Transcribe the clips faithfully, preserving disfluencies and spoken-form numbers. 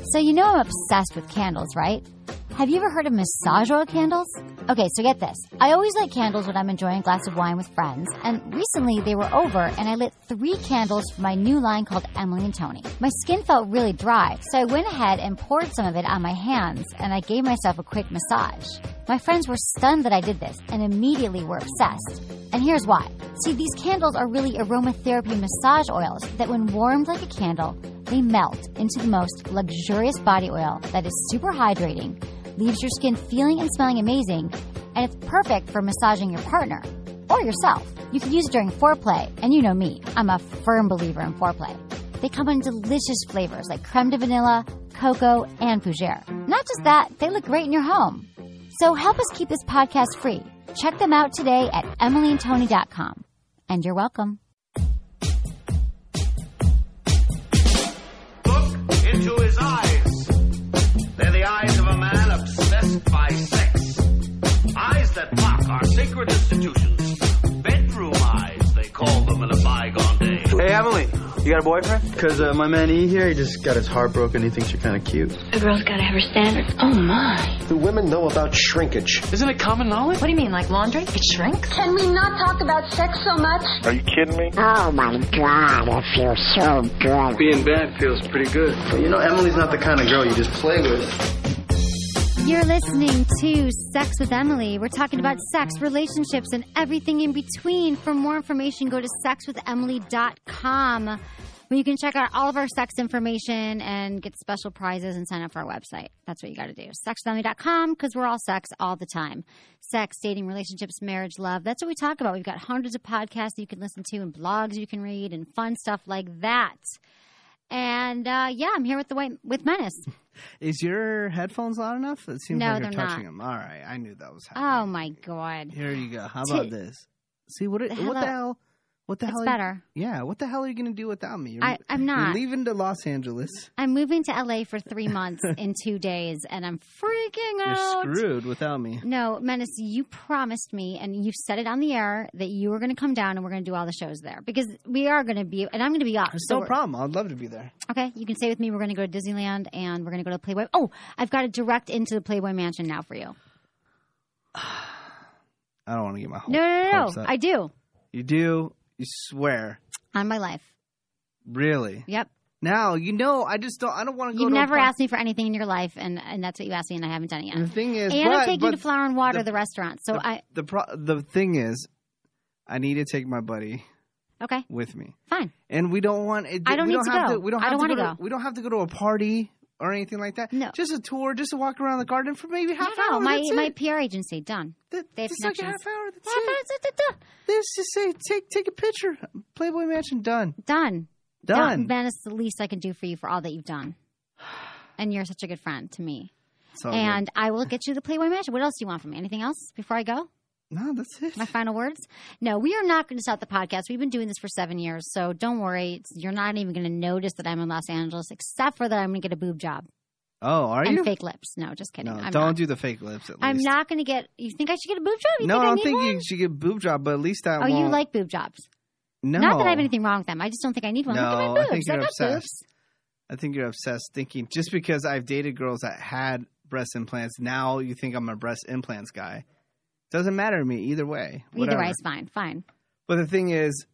So you know I'm obsessed with candles, right? Have you ever heard of massage oil candles? Okay, so get this. I always light candles when I'm enjoying a glass of wine with friends, and recently they were over and I lit three candles for my new line called Emily and Tony. My skin felt really dry, so I went ahead and poured some of it on my hands, and I gave myself a quick massage. My friends were stunned that I did this and immediately were obsessed. And here's why. See, these candles are really aromatherapy massage oils that when warmed like a candle, they melt into the most luxurious body oil that is super hydrating, leaves your skin feeling and smelling amazing, and it's perfect for massaging your partner or yourself. You can use it during foreplay, and you know me, I'm a firm believer in foreplay. They come in delicious flavors like creme de vanilla, cocoa, and fougere. Not just that, they look great in your home. So help us keep this podcast free. Check them out today at emily and tony dot com. And you're welcome. Look into his eyes. They're the eyes of a man obsessed by sex. Eyes that mock our sacred institutions. Bedroom eyes, they call them in a bygone day. Hey, Emily, you got a boyfriend? Because uh, my man E here, he just got his heart broken. He thinks you're kind of cute. A girl's got to have her standards. Oh, my. Do women know about shrinkage? Isn't it common knowledge? What do you mean, like laundry? It shrinks? Can we not talk about sex so much? Are you kidding me? Oh, my God, it feels so good. Being bad feels pretty good. But you know, Emily's not the kind of girl you just play with. You're listening to Sex with Emily. We're talking about sex, relationships, and everything in between. For more information, go to sex with emily dot com, where you can check out all of our sex information and get special prizes and sign up for our website. That's what you got to do. sex with emily dot com, because we're all sex all the time. Sex, dating, relationships, marriage, love. That's what we talk about. We've got hundreds of podcasts you can listen to and blogs you can read and fun stuff like that. And, uh, yeah, I'm here with the white, with Menace. Is your headphones loud enough? It seems No, like you're they're touching not. them. All right, I knew that was happening. Oh, my God. Here you go. How T- about this? See, what, it, The what hell- the hell? What the It's hell? are better. You, yeah, what the hell are you going to do without me? You're, I, I'm not. You're leaving to Los Angeles. I'm moving to L A for three months in two days, and I'm freaking out. You're screwed without me. No, Menace, you promised me, and you said it on the air, that you were going to come down and we're going to do all the shows there. Because we are going to be, and I'm going to be off. There's so no we're- problem. I'd love to be there. Okay, you can stay with me. We're going to go to Disneyland, and we're going to go to Playboy. Oh, I've got a direct into the Playboy Mansion now for you. I don't want to get my whole No, no, no, hopes no. up. I do. You do? You swear? On my life. Really? Yep. Now, you know, I just don't, I don't want to go You've to a never par- asked me for anything in your life, and, and that's what you asked me, and I haven't done it yet. The thing is, and but, I'm taking but you to Flower and Water, the- the, restaurant. So the, I, the pro- the thing is, I need to take my buddy okay, with me, fine. and we don't want. It, I don't we need don't to have go. To, we don't I have don't to go. wanna To, go. we don't have to go to a party or anything like that. No. Just a tour, just to walk around the garden for maybe half No, hour. my that's my it. P R agency done. That, They have it's like a connections. half hour. That's Half it. hour, da, da, da. Let's just say, take take a picture. Playboy Mansion done. Done. Done. That is the least I can do for you for all that you've done. And you're such a good friend to me. It's all And I will get you the Playboy Mansion. What else do you want from me? Anything else before I go? good. No, that's it. My final words? No, we are not going to stop the podcast. We've been doing this for seven years, so don't worry. It's, you're not even going to notice that I'm in Los Angeles, except for that I'm going to get a boob job Oh, are and you? fake lips. No, just kidding. No, I'm don't not. do the fake lips. At least. I'm not going to get. You think I should get a boob job? You No, think I I'm need thinking one? you should get boob job, but at least that Oh, won't. you like boob jobs? No. Not that I have anything wrong with them. I just don't think I need one. Look at No, my I boobs. think you're got obsessed. boobs. I think you're obsessed thinking just because I've dated girls that had breast implants, now you think I'm a breast implants guy. Doesn't matter to me either way. Either Whatever. way is fine. Fine. But the thing is,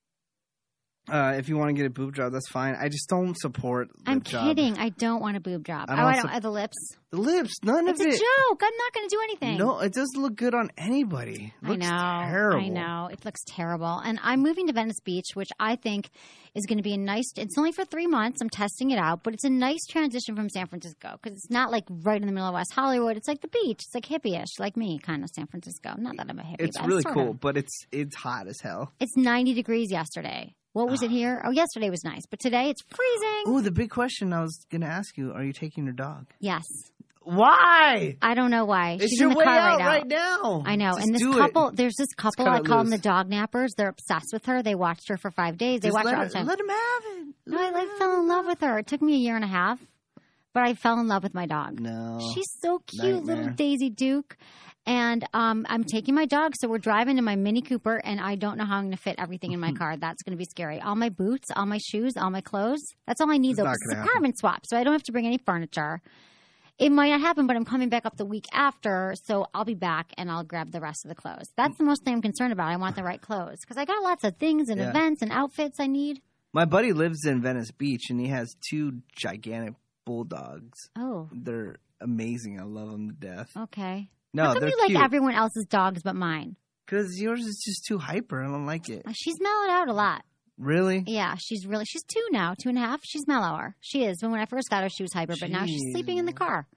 uh, if you want to get a boob job, that's fine. I just don't support lip I'm job. kidding. I don't want a boob job. I oh, don't I don't. sup- uh, the lips. The lips, none It's of a it. joke. I'm not going to do anything. No, it doesn't look good on anybody. It I looks know. terrible. I know. It looks terrible. And I'm moving to Venice Beach, which I think is going to be a nice. It's only for three months. I'm testing it out, but it's a nice transition from San Francisco because it's not like right in the middle of West Hollywood. It's like the beach. It's like hippie-ish, like me, kind of San Francisco. Not that I'm a hippie. It's but I'm really sort cool, of. but it's it's hot as hell. It's ninety degrees yesterday. What was it here? Oh, yesterday was nice, but today it's freezing. Oh, the big question I was going to ask you: are you taking your dog? Yes. Why? I don't know why. It's She's your in the way car out right now. right now. I know. Just and this do couple, it. there's this couple, cut I it call them loose. the dog nappers. They're obsessed with her. They watched her for five days. They Just watch let her all her- the time. Let him have it. No, I Let like, him fell have in love it. with her. It took me a year and a half, but I fell in love with my dog. No. She's so cute, little Nightmare. Daisy Duke. And um, I'm taking my dog, so we're driving in my Mini Cooper, and I don't know how I'm going to fit everything in my car. That's going to be scary. All my boots, all my shoes, all my clothes. That's all I need, It's though. not 'Cause It's gonna a happen. carbon swap, so I don't have to bring any furniture. It might not happen, but I'm coming back up the week after, so I'll be back, and I'll grab the rest of the clothes. That's the most thing I'm concerned about. I want the right clothes because I got lots of things and Yeah. events and outfits I need. My buddy lives in Venice Beach, and he has two gigantic bulldogs. Oh, They're amazing. I love them to death. okay. No, How come they're you like cute. everyone else's dogs but mine? Because yours is just too hyper. I don't like it. She's mellowed out a lot. Really? Yeah, she's really, she's two now, two and a half. She's mellower. She is. When I first got her, she was hyper, but now she's Jeez. sleeping in the car.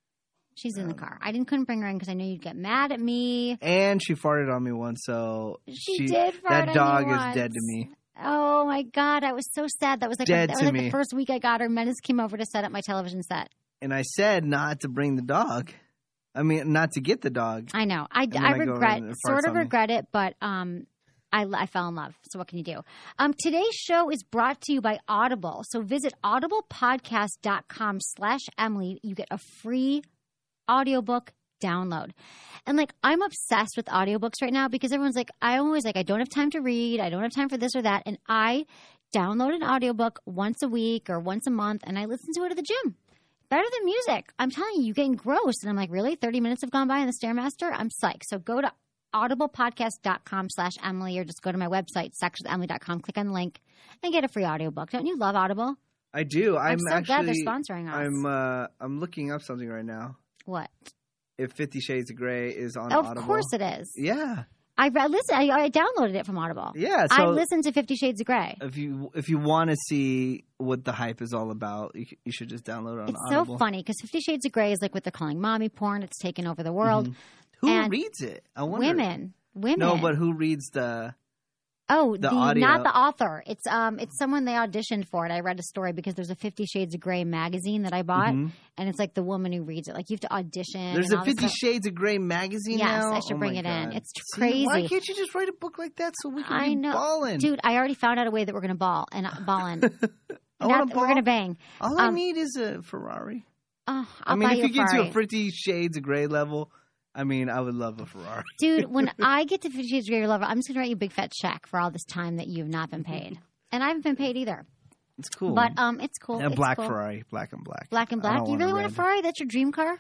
She's in the car. I didn't couldn't bring her in because I knew you'd get mad at me. And she farted on me once, so She did fart on that you dog is once. dead to me. Oh my God, I was so sad. That was like, Dead that to was like me. the first week I got her. Menace came over to set up my television set. And I said not to bring the dog. I mean, not to get the dog. I know. I, then I I go regret, around and it sort farts of on me. regret it, but um, I, I fell in love. So what can you do? Um, today's show is brought to you by Audible. So visit audiblepodcast.com slash Emily. You get a free audiobook download. And like, I'm obsessed with audiobooks right now because everyone's like, I always like, I don't have time to read. I don't have time for this or that. And I download an audiobook once a week or once a month and I listen to it at the gym. Better than music. I'm telling you, you get engrossed. And I'm like, really? thirty minutes have gone by in the Stairmaster? I'm psyched. So go to audiblepodcast.com slash Emily or just go to my website, sex with emily dot com, click on the link, and get a free audiobook. Don't you love Audible? I do. I'm, I'm so actually, glad they're sponsoring us. I'm uh, I'm looking up something right now. What? If Fifty Shades of Grey is on Oh, Audible. of course it is. Yeah. I read, listen, I, I downloaded it from Audible. Yeah. I So listened to Fifty Shades of Grey. if you if you want to see what the hype is all about, you, c- you should just download it on It's Audible. so funny because Fifty Shades of Grey is like what they're calling mommy porn. It's taken over the world. Mhm. Who And reads it? I wonder. Women. Women. No, but who reads the? Oh, The the, audio. not the author. It's um, it's someone they auditioned for it. I read a story because there's a Fifty Shades of Grey magazine that I bought, Mhm. and it's like the woman who reads it. Like you have to audition. There's and a all this Fifty stuff. Shades of Grey magazine Yes, now. I should Oh bring my it in. God. It's See, why crazy. can't you just write a book like that so we can I be know, balling? dude. I already found out a way that we're gonna ball and uh, ball in. I Not- wanna we're ball. gonna bang. All I Um, need is a Ferrari. Oh, I'll I mean, buy if you you get to Ferrari. a Fifty Shades of Grey level, I mean, I would love a Ferrari. Dude, when I get to Fifty Shades of Grey level, I'm just gonna write you a big fat check for all this time that you've not been paid, and I haven't been paid either. It's cool. But um, it's cool. a It's black cool. Ferrari, black and black. Black and I black. don't Do you really want a red. Ferrari? That's your dream car?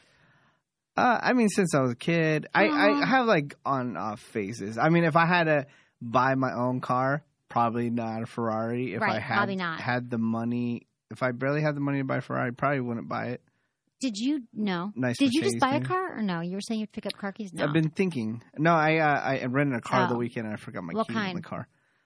Uh, I mean, since I was a kid, I, Aw. I have like on off phases. I mean, if I had to buy my own car, probably not a Ferrari. If I Right, had probably not. had the money, if I barely had the money to buy a Ferrari, probably wouldn't buy it. Did you no? Nice Did you just Mercedes, buy a maybe. car or no? You were saying you'd pick up car keys. No. I've been thinking. No, I uh, I rented a car Oh. the weekend and I forgot my What keys in kind? the car.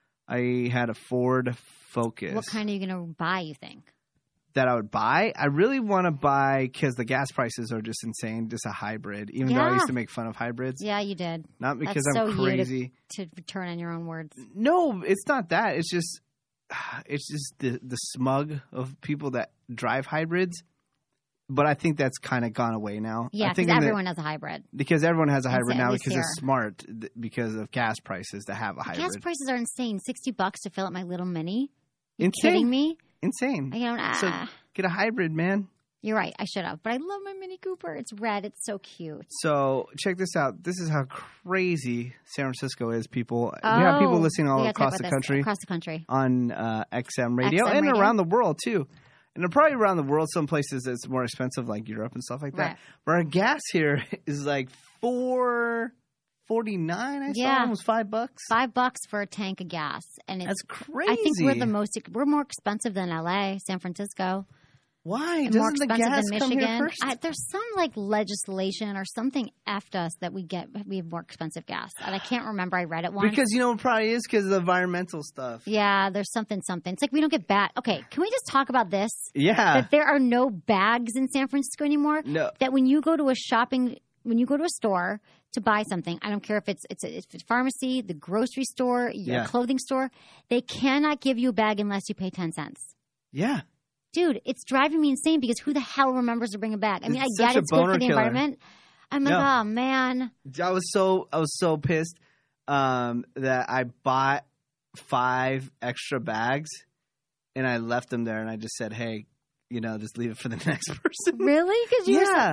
I had a Ford Focus. What kind are you gonna buy? You think? that I would buy? I really want to buy because the gas prices are just insane. Just a hybrid, even though I Yeah. used to make fun of hybrids. Yeah, you did. Not because That's I'm so you to- crazy. To return on your own words. No, it's not that. It's just, it's just the the smug of people that drive hybrids. But I think that's kind of gone away now. Yeah, I think because in the- everyone has a hybrid. because everyone has a hybrid Insane, now at least because here. it's smart th- because of gas prices to have a hybrid. Gas prices are insane. Sixty bucks to fill up my little Mini. You Insane. kidding me? Insane. I don't. So Ah. get a hybrid, man. You're right. I should have, but I love my Mini Cooper. It's red. It's so cute. So check this out. This is how crazy San Francisco is, people. we have people Oh, listening we all gotta talk across about the this. country Across the country. on uh, X M radio X M and radio. around the world, too. And they're probably around the world, some places it's more expensive, like Europe and stuff like that. Right. But our gas here is like four forty nine. I Yeah. saw almost five bucks. Five bucks for a tank of gas, and it's. That's crazy. I think we're the most. We're more expensive than L A, San Francisco. Why And doesn't more the expensive gas than come here Michigan. first? I, there's some like legislation or something effed us that we get. We have more expensive gas, and I can't remember. I read it once. Because you know it probably is because of the environmental stuff. yeah, there's something. Something. It's like we don't get bag. Okay, can we just talk about this? Yeah. That there are no bags in San Francisco anymore. No. That when you go to a shopping, when you go to a store to buy something, I don't care if it's it's a, it's a pharmacy, the grocery store, your Yeah. clothing store, they cannot give you a bag unless you pay ten cents. Yeah. Dude, it's driving me insane because who the hell remembers to bring a bag? I mean, It's I such get a it's good for boner the killer. environment. I'm like, No. oh man. I was so I was so pissed um, that I bought five extra bags and I left them there and I just said, "Hey, you know, just leave it for the next person." Really? Because you were so- Yeah,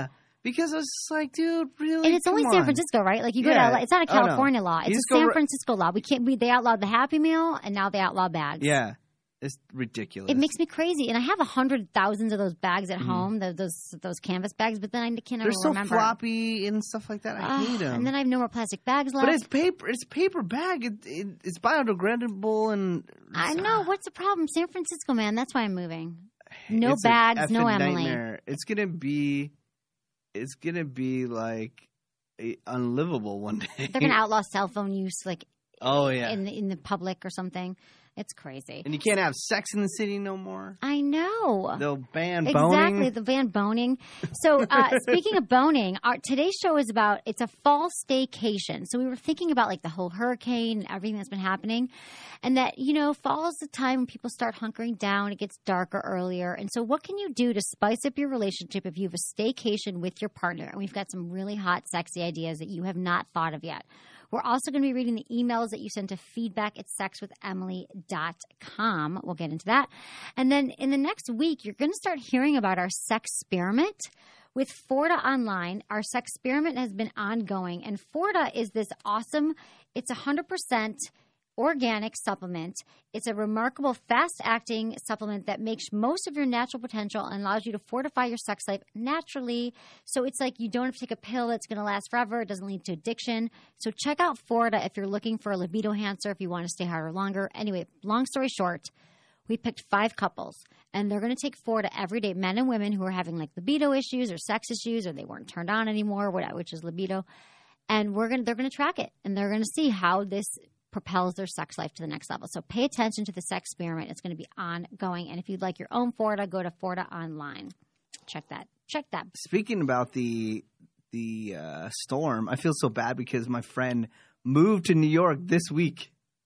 Because I was just like, dude, really? And it's only Come San on. Francisco, right? Like you go Yeah. to L A. It's not a Oh, no. California law. You It's just a go San ri- Francisco law. We can't. We, they outlawed the Happy Meal, and now they outlaw bags. Yeah. It's ridiculous. It makes me crazy. And I have a hundred thousands of those bags at Mm-hmm. home, the, those those canvas bags. But then I can't They're ever so remember. floppy and stuff like that. I Ugh, hate them. And then I have no more plastic bags left. But it's paper. It's a paper bag. It, it, it's biodegradable and. I know. What's the problem? San Francisco, man. That's why I'm moving. No It's a bags, no effing Emily. nightmare. It's gonna be. It's gonna be like a, unlivable one day. They're gonna outlaw cell phone use, like Oh yeah. in the, in the public or something. It's crazy. And you can't have sex in the city no more. I know. They'll ban Exactly, boning. the van boning. So, uh, speaking of boning, our today's show is about it's a fall staycation. So we were thinking about like the whole hurricane and everything that's been happening, and that you know fall is the time when people start hunkering down. It gets darker earlier, and so what can you do to spice up your relationship if you have a staycation with your partner? And we've got some really hot, sexy ideas that you have not thought of yet. We're also going to be reading the emails that you sent to feedback at sex with emily dot com. We'll get into that. And then in the next week, you're going to start hearing about our sex experiment with Forta Online. Our sex experiment has been ongoing. And Forta is this awesome, it's one hundred percent organic supplement. It's a remarkable fast-acting supplement that makes most of your natural potential and allows you to fortify your sex life naturally. So it's like you don't have to take a pill that's going to last forever. It doesn't lead to addiction. So check out Forta if you're looking for a libido enhancer, if you want to stay harder longer. Anyway, long story short, we picked five couples, and they're going to take Forta every day, men and women who are having like libido issues or sex issues, or they weren't turned on anymore, which is libido. And we're going they're going to track it, and they're going to see how this propels their sex life to the next level. So pay attention to the sex experiment. It's going to be ongoing. And if you'd like your own Forta, go to Forta Online. Check that. Check that. Speaking about the the uh, storm, I feel so bad because my friend moved to New York this week.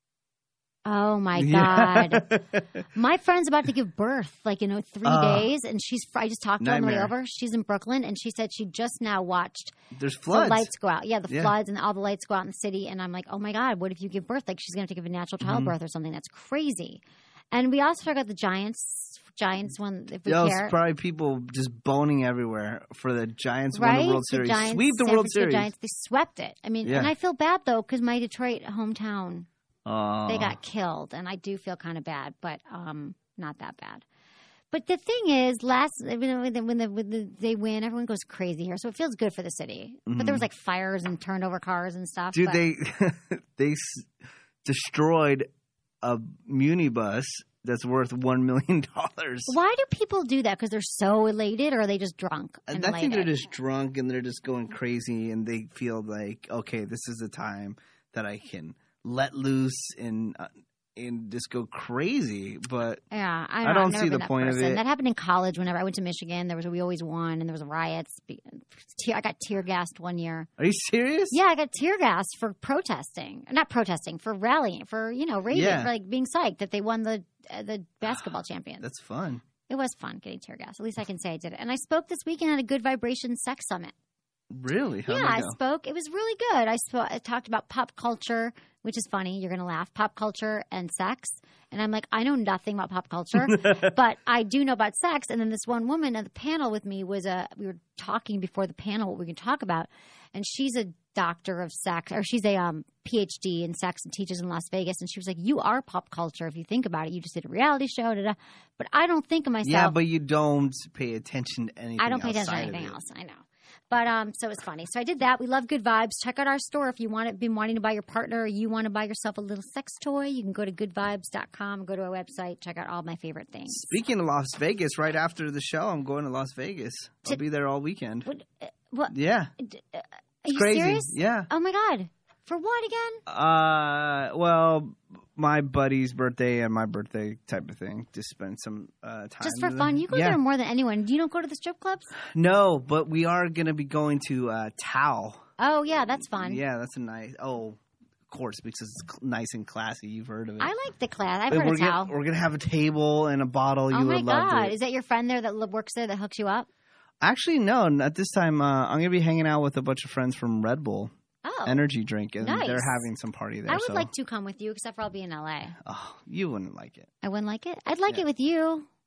Oh, my Yeah. God. My friend's about to give birth, like, you know, three Uh, days. And she's, I just talked to her on the way nightmare. over. She's in Brooklyn. And she said she just now watched There's floods. the lights go out. Yeah, the Yeah. floods and all the lights go out in the city. And I'm like, oh, my God, what if you give birth? Like, she's going to take a natural Mm-hmm. childbirth or something. That's crazy. And we also talked about the Giants, Giants one, if we Yo, it's care. probably people just boning everywhere for the Giants won Right? the World The Series. Giants, Sweep the San World Francisco Series. Giants, they swept it. I mean, Yeah. and I feel bad, though, because my Detroit hometown, Oh. they got killed. And I do feel kind of bad, but um, not that bad. But the thing is, last when, the, when, the, when the, they win, everyone goes crazy here. So it feels good for the city. But there was like fires and turned over cars and stuff. Dude, but- they they s- destroyed a minibus that's worth one million dollars. Why do people do that? Because they're so elated, or are they just drunk and I think they're elated? just drunk and they're just going crazy, and they feel like, okay, this is the time that I can let loose and uh, and just go crazy. But Yeah, I I don't, don't I've never see been the that point of person. it. That happened in college. Whenever I went to Michigan, there was we always won, and there was riots. Be- Tear, I got tear gassed one year. are you serious? Yeah, I got tear gassed for protesting, not protesting, for rallying, for you know, raving, Yeah. for like being psyched that they won the uh, the basketball champions. That's fun. It was fun getting tear gassed. At least I can say I did it. And I spoke this weekend at a Good Vibration Sex Summit. Really? How'd yeah, that I go? spoke. It was really good. I, sp- I talked about pop culture, which is funny. You're going to laugh. Pop culture and sex. And I'm like, I know nothing about pop culture, but I do know about sex. And then this one woman at the panel with me was a, we were talking before the panel what we can talk about. And she's a doctor of sex, or she's a um, P H D in sex and teaches in Las Vegas. And she was like, you are pop culture if you think about it. You just did a reality show. Da, da. But I don't think of myself. Yeah, but you don't pay attention to anything I don't pay attention to outside of anything it. else. I know. But um, so it's funny. So I did that. We love Good Vibes. Check out our store if you want it, been wanting to buy your partner, or you want to buy yourself a little sex toy. You can go to good vibes dot com, go to our website, check out all my favorite things. Speaking of Las Vegas, right after the show, I'm going to Las Vegas. I'll To- be there all weekend. What? Uh, what Yeah. are you crazy. serious? Yeah. Oh my God. For what again? Uh, well, my buddy's birthday and my birthday type of thing. Just spend some uh, time. Just for with fun. them. You go yeah. there more than anyone. You don't go to the strip clubs? No, but we are going to be going to uh, Tao. Oh yeah, that's fun. Yeah, that's a nice. Oh, of course, because it's cl- nice and classy. You've heard of it. I like the class. I've But heard we're of gonna, Tao. We're gonna have a table and a bottle. You Oh my would love God. it. Is that your friend there that li- works there that hooks you up? Actually, no. At this time, uh, I'm gonna be hanging out with a bunch of friends from Red Bull Oh. Energy Drink, and Nice. they're having some party there. I would so. like to come with you, except for I'll be in L A. Oh, you wouldn't like it. I wouldn't like it. I'd like Yeah. it with you.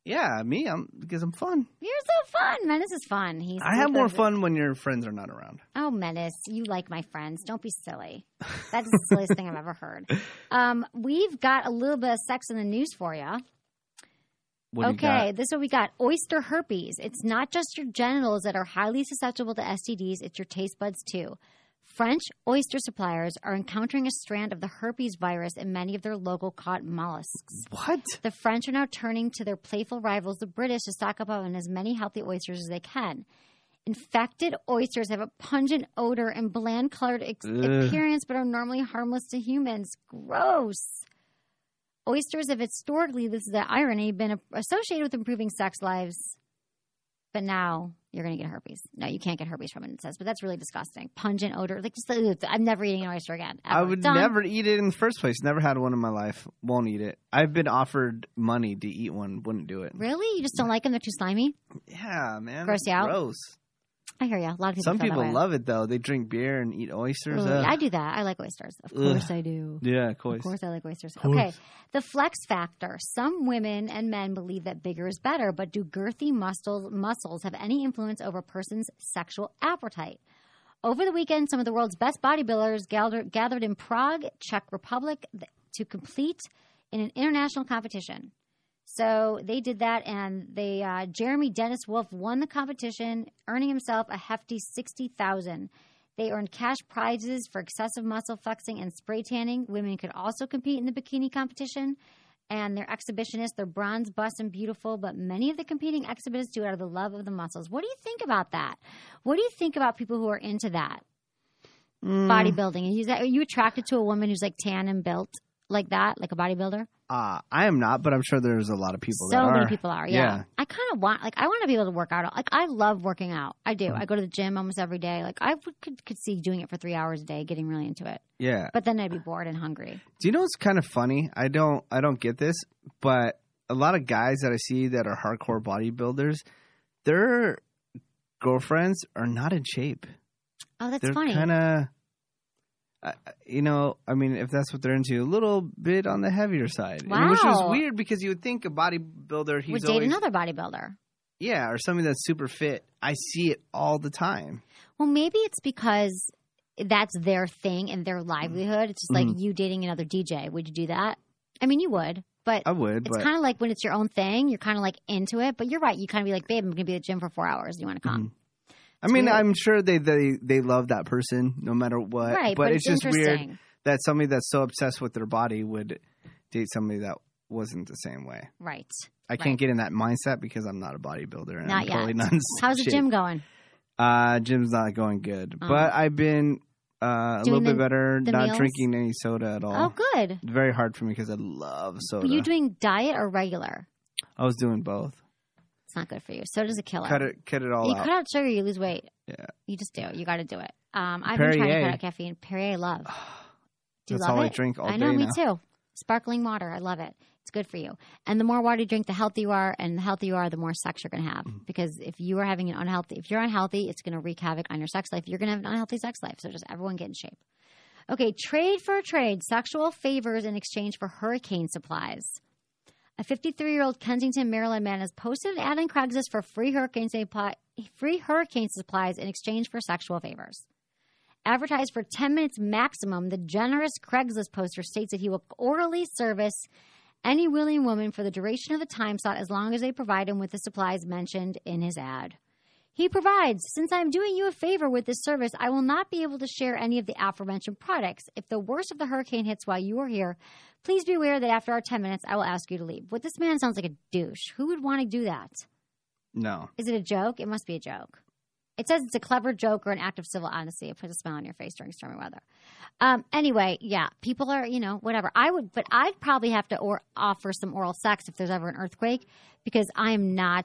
Yeah, me. I'm because I'm fun. You're so fun. Menace is fun. He's I have super- more fun when your friends are not around. Oh, Menace, you like my friends. Don't be silly. That's the silliest thing I've ever heard. Um, we've got a little bit of sex in the news for you. What do you Okay, got? this is what we got. Oyster herpes. It's not just your genitals that are highly susceptible to S T Ds. It's your taste buds, too. French oyster suppliers are encountering a strand of the herpes virus in many of their local caught mollusks. What? The French are now turning to their playful rivals, the British, to stock up on as many healthy oysters as they can. Infected oysters have a pungent odor and bland-colored ex- appearance, but are normally harmless to humans. Gross. Oysters have historically, this is the irony, been associated with improving sex lives. But now you're going to get herpes. No, you can't get herpes from it, it says. But that's really disgusting. Pungent odor. Like, just, ugh, I'm never eating an oyster again. Ever. I would Done. never eat it in the first place. Never had one in my life. Won't eat it. I've been offered money to eat one. Wouldn't do it. Really? You just don't like them? They're too slimy? Yeah, man. Gross you out? Gross. I hear you. A lot of people Some feel that people way. love it, though. They drink beer and eat oysters. Ooh, Ugh. I do that. I like oysters. Of course I do. Yeah, of course. Of course I like oysters. Okay. The flex factor. Some women and men believe that bigger is better, but do girthy muscles, muscles have any influence over a person's sexual appetite? Over the weekend, some of the world's best bodybuilders gathered, gathered in Prague, Czech Republic, to compete in an international competition. So they did that, and they uh, Jeremy Dennis Wolf won the competition, earning himself a hefty sixty thousand dollars. They earned cash prizes for excessive muscle flexing and spray tanning. Women could also compete in the bikini competition, and they're exhibitionists. They're bronze, bust, and beautiful, but many of the competing exhibitors do it out of the love of the muscles. What do you think about that? What do you think about people who are into that? Mm. Bodybuilding. Are you attracted to a woman who's like tan and built like that, like a bodybuilder? Uh, I am not, but I'm sure there's a lot of people so that are. So many people are, yeah. yeah. I kind of want, like, I want to be able to work out. Like, I love working out. I do. Mm. I go to the gym almost every day. Like, I would, could, could see doing it for three hours a day, getting really into it. Yeah. But then I'd be bored and hungry. Do you know what's kind of funny? I don't, I don't get this, but a lot of guys that I see that are hardcore bodybuilders, their girlfriends are not in shape. Oh, that's they're funny. Kind of. Uh, you know, I mean, if that's what they're into, a little bit on the heavier side. Wow. And which is weird because you would think a bodybuilder, he's would date always, another bodybuilder. Yeah, or somebody that's super fit. I see it all the time. Well, maybe it's because that's their thing and their livelihood. It's just like Mm-hmm. you dating another D J. Would you do that? I mean, you would. But I would. It's but... kind of like when it's your own thing, you're kind of like into it. But you're right. You kind of be like, babe, I'm going to be at the gym for four hours. You want to come? Mm-hmm. I mean, weird. I'm sure they, they they love that person no matter what. Right, but, but it's, it's just weird interesting. that somebody that's so obsessed with their body would date somebody that wasn't the same way. Right. I right. can't get in that mindset because I'm not a bodybuilder. And Not I'm yet. Totally not in How's the shape. gym going? Uh, gym's not going good. Oh. But I've been uh, a Doing little bit the- better, the not meals? drinking any soda at all. Oh, good. Very hard for me because I love soda. Were you doing diet or regular? I was doing both. It's not good for you. Soda's a killer. Cut it, cut it all you out. cut out sugar, you lose weight. Yeah. You just do. You got to do it. Um, I've been trying to Perrier. cut out caffeine. Perrier, I love. Do you That's love all it? I drink all I know, day me now. too. Sparkling water, I love it. It's good for you. And the more water you drink, the healthier you are, and the healthier you are, the more sex you're going to have. Mm-hmm. Because if you are having an unhealthy, if you're unhealthy, it's going to wreak havoc on your sex life. You're going to have an unhealthy sex life. So just everyone get in shape. Okay, trade for a trade. Sexual favors in exchange for hurricane supplies. A fifty-three-year-old Kensington, Maryland man has posted an ad on Craigslist for free hurricane supply, free hurricane supplies in exchange for sexual favors. Advertised for ten minutes maximum, the generous Craigslist poster states that he will orally service any willing woman for the duration of the time slot as long as they provide him with the supplies mentioned in his ad. He provides, since I'm doing you a favor with this service, I will not be able to share any of the aforementioned products. If the worst of the hurricane hits while you are here, please be aware that after our ten minutes, I will ask you to leave. What this man sounds like a douche. Who would want to do that? No. Is it a joke? It must be a joke. It says it's a clever joke or an act of civil honesty. It puts a smile on your face during stormy weather. Um, anyway, yeah, people are, you know, whatever. I would, but I'd probably have to or offer some oral sex if there's ever an earthquake because I am not,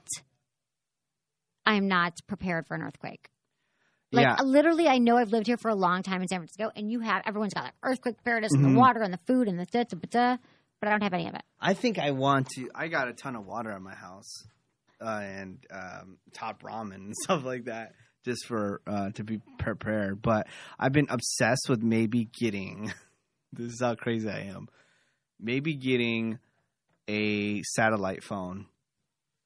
I am not prepared for an earthquake. Like Yeah. literally, I know I've lived here for a long time in San Francisco, and you have everyone's got like earthquake preparedness and Mm-hmm. the water and the food and the da da da, but I don't have any of it. I think I want to. I got a ton of water at my house uh, and um, top ramen and stuff like that just for uh, to be prepared. But I've been obsessed with maybe getting – this is how crazy I am – maybe getting a satellite phone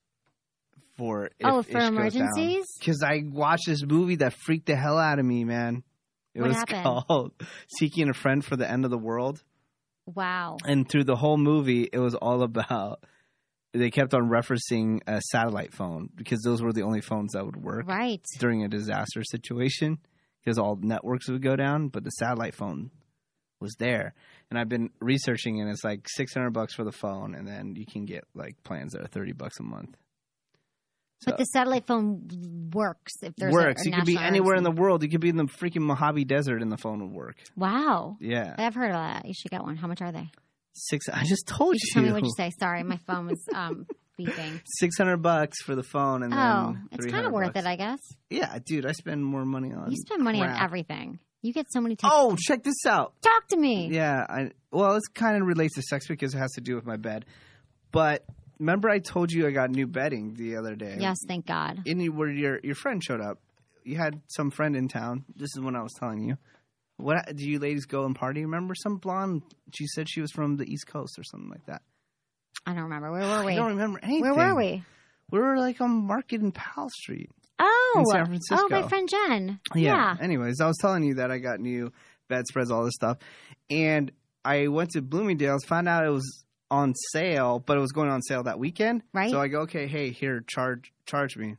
for if Oh, for ish emergencies? Because I watched this movie that freaked the hell out of me, man. It What was happened? called Seeking a Friend for the End of the World. Wow. And through the whole movie, it was all about, they kept on referencing a satellite phone because those were the only phones that would work Right. during a disaster situation because all networks would go down, but the satellite phone was there. And I've been researching, and it's like six hundred bucks for the phone, and then you can get like plans that are thirty bucks a month. So, But the satellite phone works if there's works. a, a You could be national anywhere in the emergency. world. You could be in the freaking Mojave Desert, and the phone would work. Wow. Yeah, I've heard of that. You should get one. How much are they? six. I just told Just you. tell me what you say. Sorry, my phone was um, beeping. Six hundred bucks for the phone, and Oh, then it's three kind hundred of worth bucks. it, I guess. Yeah, dude, I spend more money on. You spend money crap. on everything. You get so many texts. Oh, check this out. Talk to me. Yeah, I well, it's kind of relates to sex because it has to do with my bed. But remember, I told you I got new bedding the other day. Yes, thank God. And you, where your your friend showed up. You had some friend in town. This is when I was telling you. What do you ladies go and party? Remember some blonde? She said she was from the East Coast or something like that. I don't remember. Where were we? I don't remember anything. Where were we? We were like on Market and Powell Street. Oh, In San Francisco. oh, my friend Jen. Yeah. Yeah. Anyways, I was telling you that I got new bedspreads, all this stuff, and I went to Bloomingdale's, found out it was on sale, but it was going on sale that weekend. Right. So I go, okay, hey, here, charge charge me.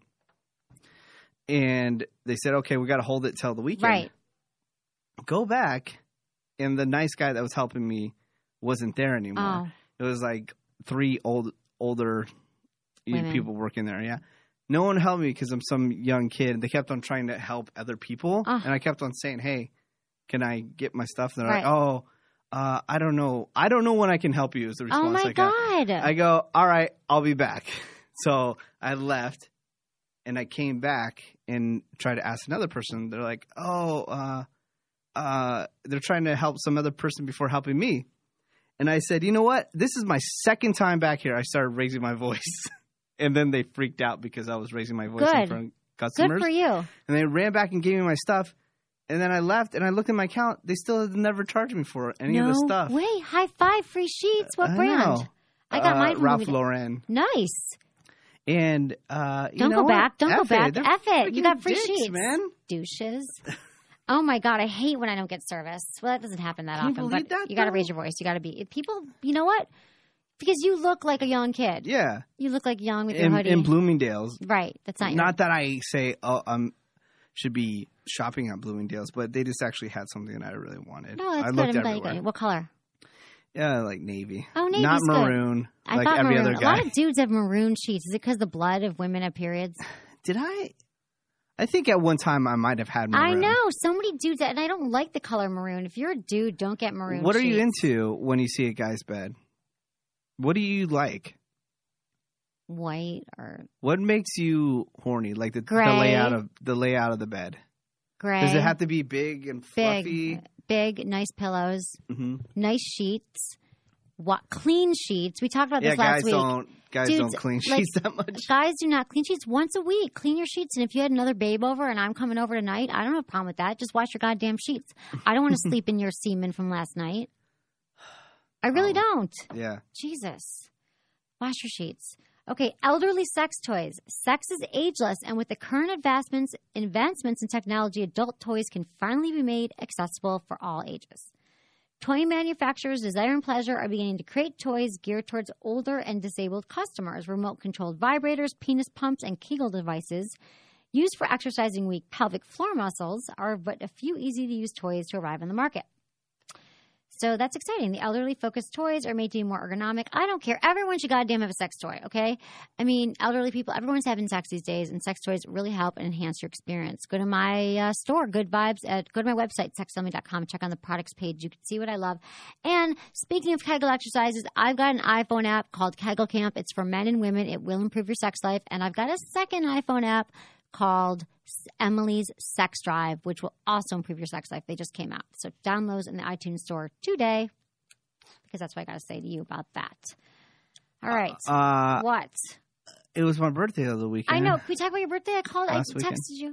And they said, okay, we got to hold it till the weekend. Right. Go back, and the nice guy that was helping me wasn't there anymore. Oh. It was like three old older Women. people working there. Yeah. No one helped me because I'm some young kid. They kept on trying to help other people, Oh. and I kept on saying, "Hey, can I get my stuff?" And they're Right. like, "Oh, uh, I don't know. I don't know when I can help you." Is the response Oh, my I got. God. I go, "All right, I'll be back." So I left, and I came back and tried to ask another person. They're like, "Oh, uh, uh, they're trying to help some other person before helping me." And I said, "You know what? This is my second time back here." I started raising my voice. And then they freaked out because I was raising my voice in Good. front of Good customers. for you. And they ran back and gave me my stuff. And then I left and I looked at my account. They still had never charged me for any no of the stuff. way. High five. Free sheets. What I brand? know. I got Uh, mine from Ralph Bloomingdale. Lauren. Nice. And uh, you Don't know go what? back. Don't go F back. It. They're F it. You freaking got free dicks, sheets. man. Douches. Oh my God, I hate when I don't get service. Well, that doesn't happen that Can you often, believe but that, you got to though? raise your voice. You got to be people. You know what? Because you look like a young kid. Yeah. You look like young with your In, hoodie. in Bloomingdale's. Right. That's not, Not that I say, oh, um, should be shopping at Bloomingdale's, but they just actually had something that I really wanted. your. No, that's I good. looked I'm glad you everywhere. got it. What color? Yeah, like navy. Oh, navy's Not good. maroon. I like thought every maroon. other A guy. lot of dudes have maroon sheets. Is it because the blood of women have periods? Did I? I think at one time I might have had maroon. I know. So many dudes, and I don't like the color maroon. If you're a dude, don't get maroon What are you sheets. into when you see a guy's bed? What do you like? White or What makes you horny? Like the, the Gray. layout of the layout of the bed. gray. Does it have to be big and fluffy? big, big, nice pillows, hmm nice sheets, what clean sheets. We talked about Yeah, this guys last week. don't guys Dudes, don't clean like, sheets that much. Guys do not clean sheets once a week. Clean your sheets, and if you had another babe over and I'm coming over tonight, I don't have a problem with that. Just wash your goddamn sheets. I don't want to sleep in your semen from last night. I really Oh. don't. Yeah. Jesus. Wash your sheets. Okay, elderly sex toys. Sex is ageless, and with the current advancements advancements in technology, adult toys can finally be made accessible for all ages. Toy manufacturers Desire and Pleasure are beginning to create toys geared towards older and disabled customers. Remote-controlled vibrators, penis pumps, and Kegel devices used for exercising weak pelvic floor muscles are but a few easy-to-use toys to arrive on the market. So that's exciting. The elderly-focused toys are made to be more ergonomic. I don't care. Everyone should goddamn have a sex toy, okay? I mean, elderly people, everyone's having sex these days, and sex toys really help and enhance your experience. Go to my uh, store, Good Vibes, at, go to my website, sex tell me dot com. Check on the products page. You can see what I love. And speaking of Kegel exercises, I've got an iPhone app called Kegel Camp. It's for men and women. It will improve your sex life. And I've got a second iPhone app called Emily's Sex Drive, which will also improve your sex life. They just came out. So download those in the iTunes store today, because that's what I got to say to you about that. All right. Uh, what? it was my birthday the other weekend. I know. Can we talk about your birthday? I called. Last I weekend. texted you.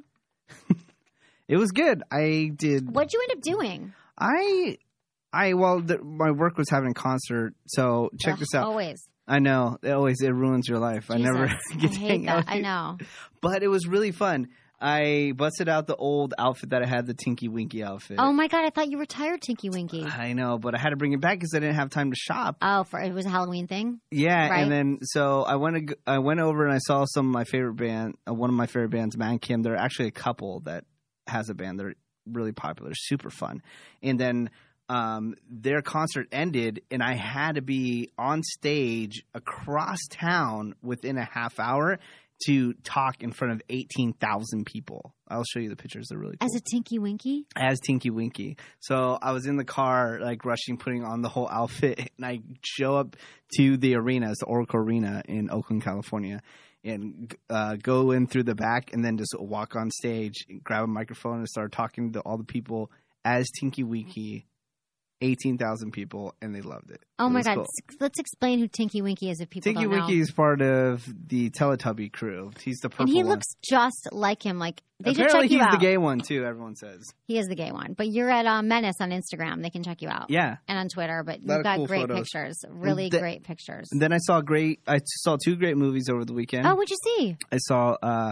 It was good. I did. What'd you end up doing? I, I well, the, my work was having a concert. So check Ugh, this out. Always. I know. It always it ruins your life. Jesus, I never get I to hate hang out that. with you. I know. But it was really fun. I busted out the old outfit that I had, the Tinky Winky outfit. Oh my God! I thought you retired Tinky Winky. I know, but I had to bring it back because I didn't have time to shop. Oh, for it was a Halloween thing. Yeah, Right. and then so I went. To, I went over and I saw some of my favorite band. Uh, one of my favorite bands, Man Kim. They're actually a couple that has a band. They're really popular, super fun. And then um, their concert ended, and I had to be on stage across town within a half hour to talk in front of eighteen thousand people. I'll show you the pictures. They're really cool. As a Tinky Winky? As Tinky Winky. So I was in the car, like rushing, putting on the whole outfit, and I show up to the arena, it's the Oracle Arena in Oakland, California, and uh, go in through the back and then just walk on stage, grab a microphone, and start talking to all the people as Tinky Winky. eighteen thousand people, and they loved it. Oh It my was God! cool. S- Let's explain who Tinky Winky is if people Tinky don't know. Winky is part of the Teletubby crew. He's the purple And he one. looks just like him. Like they should Apparently check you he's out. the gay one, too, everyone says. He is the gay one. But you're at uh, Menace on Instagram. They can check you out. Yeah. And on Twitter. But Lot you've of got cool great photos. pictures. Really the- great pictures. And then I saw great. I saw two great movies over the weekend. Oh, what'd you see? I saw uh,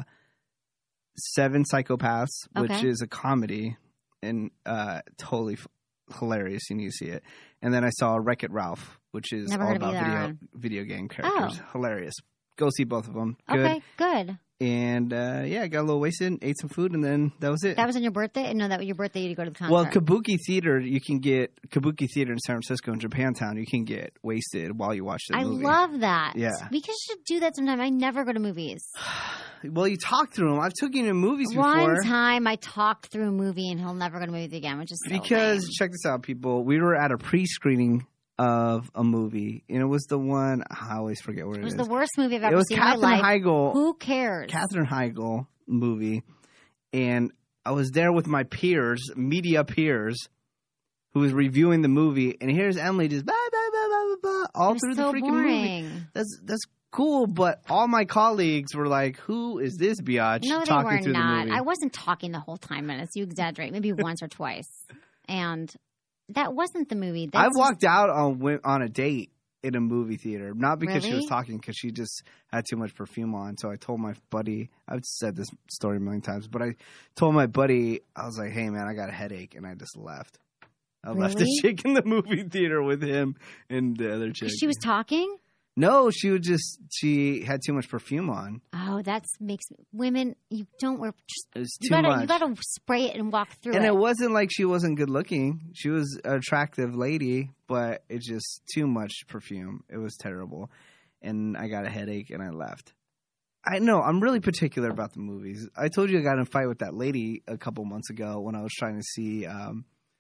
Seven Psychopaths, which Okay. is a comedy and uh, totally f- hilarious. You need to see it. And then I saw Wreck-It Ralph, which is Never all heard of about either video one. video game characters. Oh. Hilarious. Go see both of them. Good. Okay, good. And uh, yeah, I got a little wasted, ate some food, and then that was it. That was on your birthday? No, that was your birthday. You to go to the concert. Well, Kabuki Theater, you can get Kabuki Theater in San Francisco and Japantown. You can get wasted while you watch the I movie. love that. Yeah. We can should do that sometime. I never go to movies. Well, you talk through them. I've taken you to movies One before. time I talked through a movie and he'll never go to movies again, which is so Because lame. check this out, people. We were at a pre-screening of a movie, and it was the one I always forget what it, It was is. the worst movie I've ever it was seen Katherine in my life. Heigl. Who cares? Katherine Heigl movie, and I was there with my peers, media peers, who was reviewing the movie, and here's Emily just blah blah blah blah blah, blah all It was through so the freaking boring. movie. That's that's cool, but all my colleagues were like, "Who is this biatch No, they talking were through not. the movie?" I wasn't talking the whole time, Menace. You exaggerate. Maybe once or twice. And that wasn't the movie. That's I just- walked out on went on a date in a movie theater, not because she was Really? talking, because she just had too much perfume on. So I told my buddy, I've said this story a million times, but I told my buddy, I was like, "Hey man, I got a headache," and I just left. I left the Really? chick in the movie theater with him and the other chick. She was talking? No, she would just she had too much perfume on. Oh, that makes women. You don't wear. Just, It was you too gotta, much. You gotta spray it and walk through And it. it wasn't like she wasn't good looking. She was an attractive lady, but it's just too much perfume. It was terrible. And I got a headache and I left. I know, I'm really particular about the movies. I told you I got in a fight with that lady a couple months ago when I was trying to see um,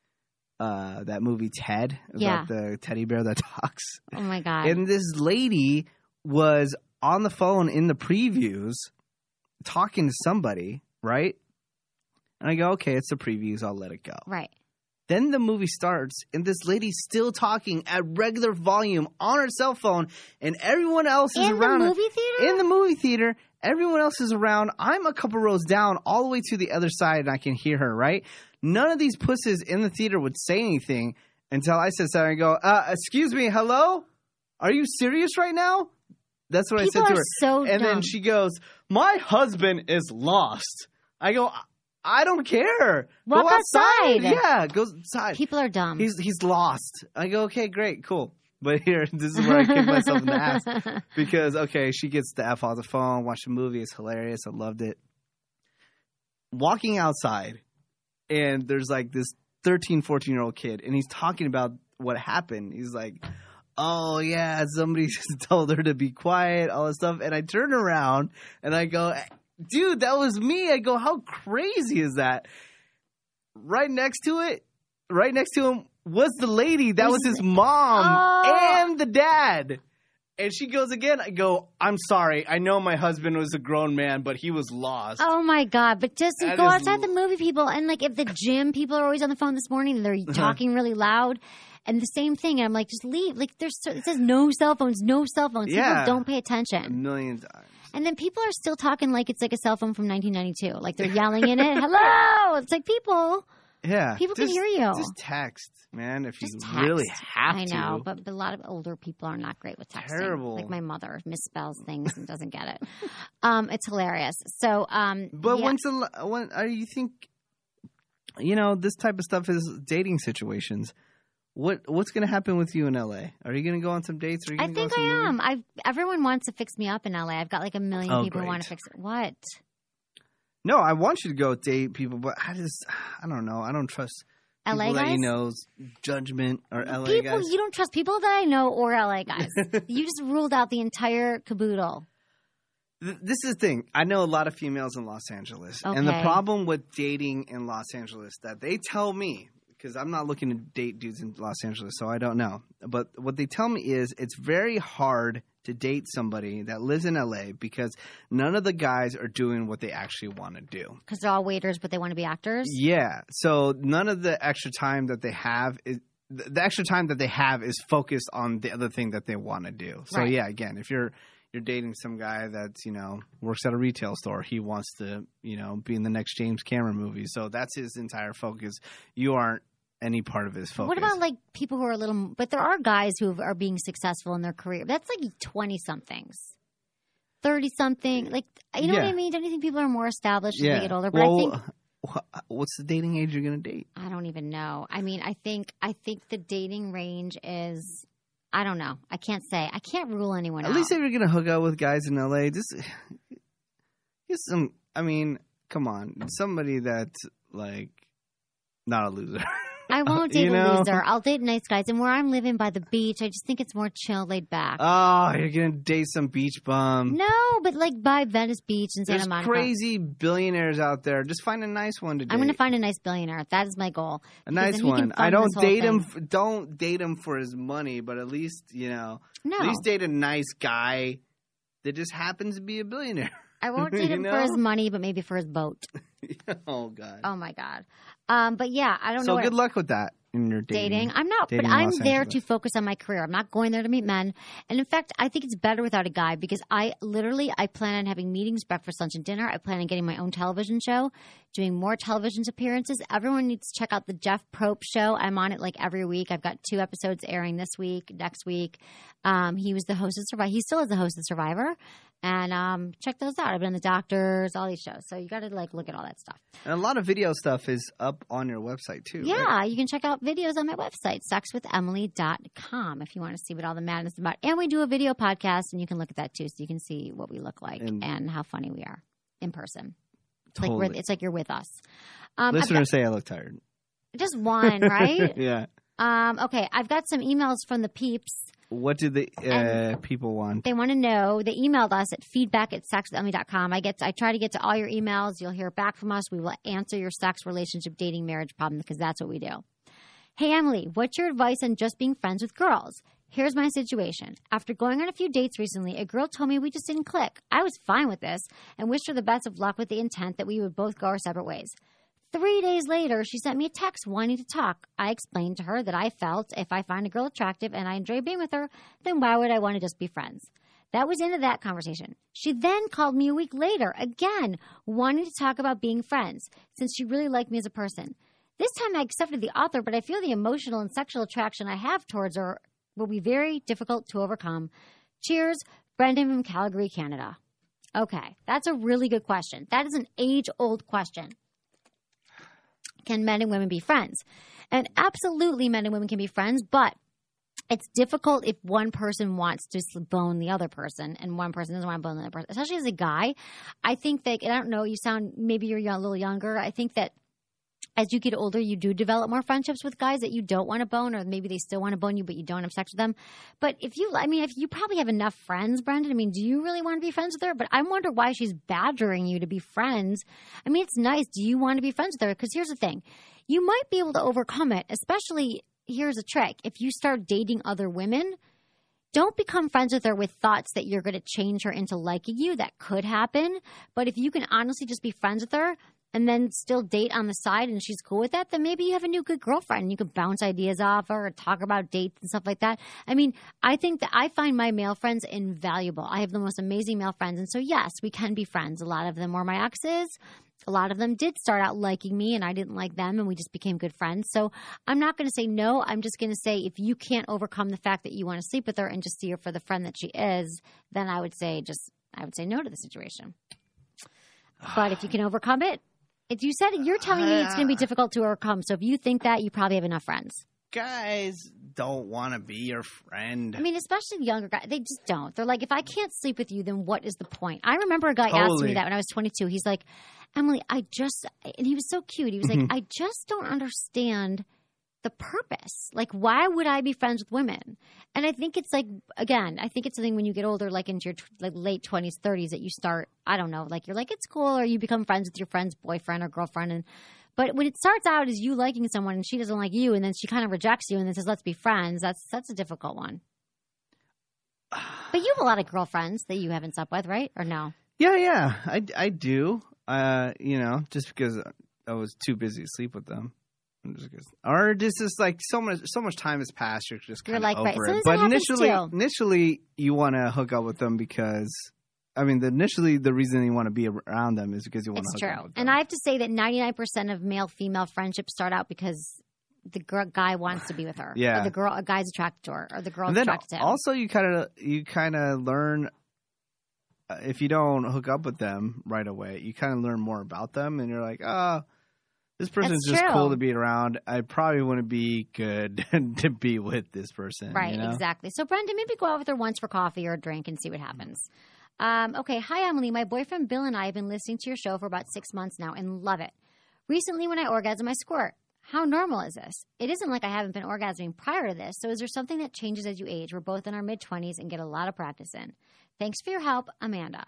uh, that movie Ted, about Yeah. the teddy bear that talks. Oh my god! And this lady was on the phone in the previews talking to somebody, right? And I go, okay, it's the previews. I'll let it go. right. Then the movie starts, and this lady's still talking at regular volume on her cell phone, and everyone else is In around the her- movie theater? In the movie theater, everyone else is around. I'm a couple rows down, all the way to the other side, and I can hear her. Right? None of these pussies in the theater would say anything until I said something. I go, uh, "Excuse me, hello? Are you serious right now?" That's what People I said to are her. so and dumb. then she goes, "My husband is lost." I go, "I don't care. Walk go outside." outside. Yeah, go outside. People are dumb. He's he's lost. I go, okay, great, cool. But here, this is where I kick myself in the ass. Because, okay, she gets the F off the phone, watch the movie. It's hilarious. I loved it. Walking outside, and there's like this thirteen, fourteen-year-old kid, and he's talking about what happened. He's like, oh, yeah, somebody told her to be quiet, all this stuff. And I turn around, and I go, dude, that was me. I go, how crazy is that? Right next to it, right next to him was the lady. That was his mom Oh. and the dad. And she goes again. I go, I'm sorry. I know my husband was a grown man, but he was lost. Oh my god! But just That go is outside l- the movie, people, and like if the gym people are always on the phone this morning, and they're Uh-huh. talking really loud, and the same thing, and I'm like, just leave. Like there's so- it says no cell phones, no cell phones. Yeah. People don't pay A attention, million times. and then people are still talking like it's like a cell phone from nineteen ninety-two. Like they're yelling in it. Hello! It's like people. Yeah. People just, can hear you. Just text, man, if Just you text. really have I to. know, but, but a lot of older people are not great with texting. Terrible. Like my mother misspells things and doesn't get it. Um, it's hilarious. So, um, But yeah. when's the, when are you think, you know, this type of stuff is dating situations. What What's going to happen with you in L A? Are you going to go on some dates? Or are you I gonna go on think some I movies? am. I everyone wants to fix me up in L A. I've got like a million Oh, people who want great. to fix it. What? No, I want you to go date people, but I just, I don't know. I don't trust L A people that guys? you know's judgment or L A People, guys. you don't trust people that I know or L A guys. You just ruled out the entire caboodle. Th- This is the thing. I know a lot of females in Los Angeles. And the Okay. problem with dating in Los Angeles that they tell me, because I'm not looking to date dudes in Los Angeles, so I don't know. But what they tell me is it's very hard to date somebody that lives in L A because none of the guys are doing what they actually want to do. Because they're all waiters, but they want to be actors. Yeah. So none of the extra time that they have is the the extra time that they have is focused on the other thing that they want to do. So Right. yeah, again, if you're you're dating some guy that's, you know, works at a retail store, he wants to, you know, be in the next James Cameron movie. So that's his entire focus. You aren't any part of his focus. What about like people who are a little? But there are guys who are being successful in their career. That's like twenty somethings, thirty something. Like you know what Yeah. I mean? Don't you think people are more established as yeah. they get older? But well, I think wh- what's the dating age you're going to date? I don't even know. I mean, I think I think the dating range is. I don't know. I can't say. I can't rule anyone At out. least if you're going to hook up with guys in L A, just get some, I mean, come on. Somebody that's like not a loser. I won't date You a know? loser. I'll date nice guys. And where I'm living by the beach, I just think it's more chill, laid back. Oh, you're going to date some beach bum. no, but like by Venice Beach and Santa There's Monica. crazy billionaires out there. Just find a nice one to date. I'm going to find a nice billionaire. That is my goal. a Because nice then he can one. I fund don't this whole date him. thing. f- Don't date him for his money, but at least you know. No. At least date a nice guy that just happens to be a billionaire. I won't date You him for know? his money, but maybe for his boat. Oh God. Oh my God. Um, but yeah, I don't know. so what good luck with that in your dating. dating. I'm not, dating but in I'm Los there Angeles. to focus on my career. I'm not going there to meet men. And in fact, I think it's better without a guy because I literally, I plan on having meetings, breakfast, lunch, and dinner. I plan on getting my own television show, doing more television appearances. Everyone needs to check out the Jeff Probst show. I'm on it like every week. I've got two episodes airing this week, next week. Um, he was the host of Survivor. He still is the host of Survivor. And um, check those out. I've been on The Doctors, all these shows. So you got to like look at all that stuff. And a lot of video stuff is up on your website too. Yeah, right? you can check out videos on my website, sex with emily dot com, if you want to see what all the madness is about. And we do a video podcast, and you can look at that too, so you can see what we look like and, And- how funny we are in person. It's Totally. like we're, it's like you're with us. Um, I've Listeners say I look tired. got just one, right? Yeah. um, okay, I've got some emails from the peeps. What do the uh, And- people want? They want to know. They emailed us at feedback at sex with emily dot com. I get. To, I try to get to all your emails. You'll hear back from us. We will answer your sex, relationship, dating, marriage problem because that's what we do. Hey, Emily, what's your advice on just being friends with girls? Here's my situation. After going on a few dates recently, a girl told me we just didn't click. I was fine with this and wished her the best of luck with the intent that we would both go our separate ways. Three days later, she sent me a text wanting to talk. I explained to her that I felt if I find a girl attractive and I enjoy being with her, then why would I want to just be friends? That was the end of that conversation. She then called me a week later, again, wanting to talk about being friends, since she really liked me as a person. This time I accepted the offer, but I feel the emotional and sexual attraction I have towards her will be very difficult to overcome. Cheers, Brendan from Calgary, Canada. Okay, that's a really good question. That is an age-old question. Can men and women be friends? And absolutely men and women can be friends, but it's difficult if one person wants to bone the other person and one person doesn't want to bone the other person. Especially as a guy, I think that, I don't know, you sound, maybe you're a little younger. I think that as you get older, you do develop more friendships with guys that you don't want to bone, or maybe they still want to bone you, but you don't have sex with them. But if you, I mean, if you probably have enough friends, Brendan, I mean, do you really want to be friends with her? But I wonder why she's badgering you to be friends. I mean, it's nice. Do you want to be friends with her? Because here's the thing. You might be able to overcome it, especially, here's a trick. If you start dating other women, don't become friends with her with thoughts that you're going to change her into liking you. That could happen. But if you can honestly just be friends with her, and then still date on the side and she's cool with that, then maybe you have a new good girlfriend. You can bounce ideas off her or talk about dates and stuff like that. I mean, I think that I find my male friends invaluable. I have the most amazing male friends. And so, yes, we can be friends. A lot of them were my exes. A lot of them did start out liking me and I didn't like them and we just became good friends. So I'm not going to say no. I'm just going to say if you can't overcome the fact that you want to sleep with her and just see her for the friend that she is, then I would say just I would say no to the situation. But if you can overcome it, if you said it, you're telling me it's going to be difficult to overcome. So if you think that, you probably have enough friends. Guys don't want to be your friend. I mean, especially younger guys. They just don't. They're like, if I can't sleep with you, then what is the point? I remember a guy Totally. asked me that when I was twenty-two. He's like, Emily, I just – and he was so cute. He was like, I just don't understand the purpose. Like, why would I be friends with women? And I think it's like, again, I think it's something when you get older, like into your t- like late twenties, thirties, that you start, I don't know, like you're like, it's cool, or you become friends with your friend's boyfriend or girlfriend. And But when it starts out as you liking someone and she doesn't like you and then she kind of rejects you and then says, let's be friends, that's that's a difficult one. But you have a lot of girlfriends that you haven't slept with, right? Or no? Yeah, yeah, I, I do. Uh, you know, just because I was too busy to sleep with them. Just because, or just, just like so much so much time has passed, you're just kind You're of like, right. over So it. this But happens initially, too. initially you want to hook up with them because, I mean, the, initially the reason you want to be around them is because you want It's to hook true. up with them. And I have to say that ninety-nine percent of male-female friendships start out because the girl, guy wants to be with her. Yeah. Or the girl, a guy's attracted to her, or the girl's And then attracted to him. also you kind of you kind of learn uh, if you don't hook up with them right away, you kind of learn more about them, and you're like, oh, this person's That's just true. cool to be around. I probably wouldn't be good to be with this person. Right, you know? exactly. So, Brenda, maybe go out with her once for coffee or a drink and see what happens. Um, okay, hi, Emily. My boyfriend Bill and I have been listening to your show for about six months now and love it. Recently, when I orgasm, I squirt. How normal is this? It isn't like I haven't been orgasming prior to this, so is there something that changes as you age? We're both in our mid-twenties and get a lot of practice in. Thanks for your help, Amanda.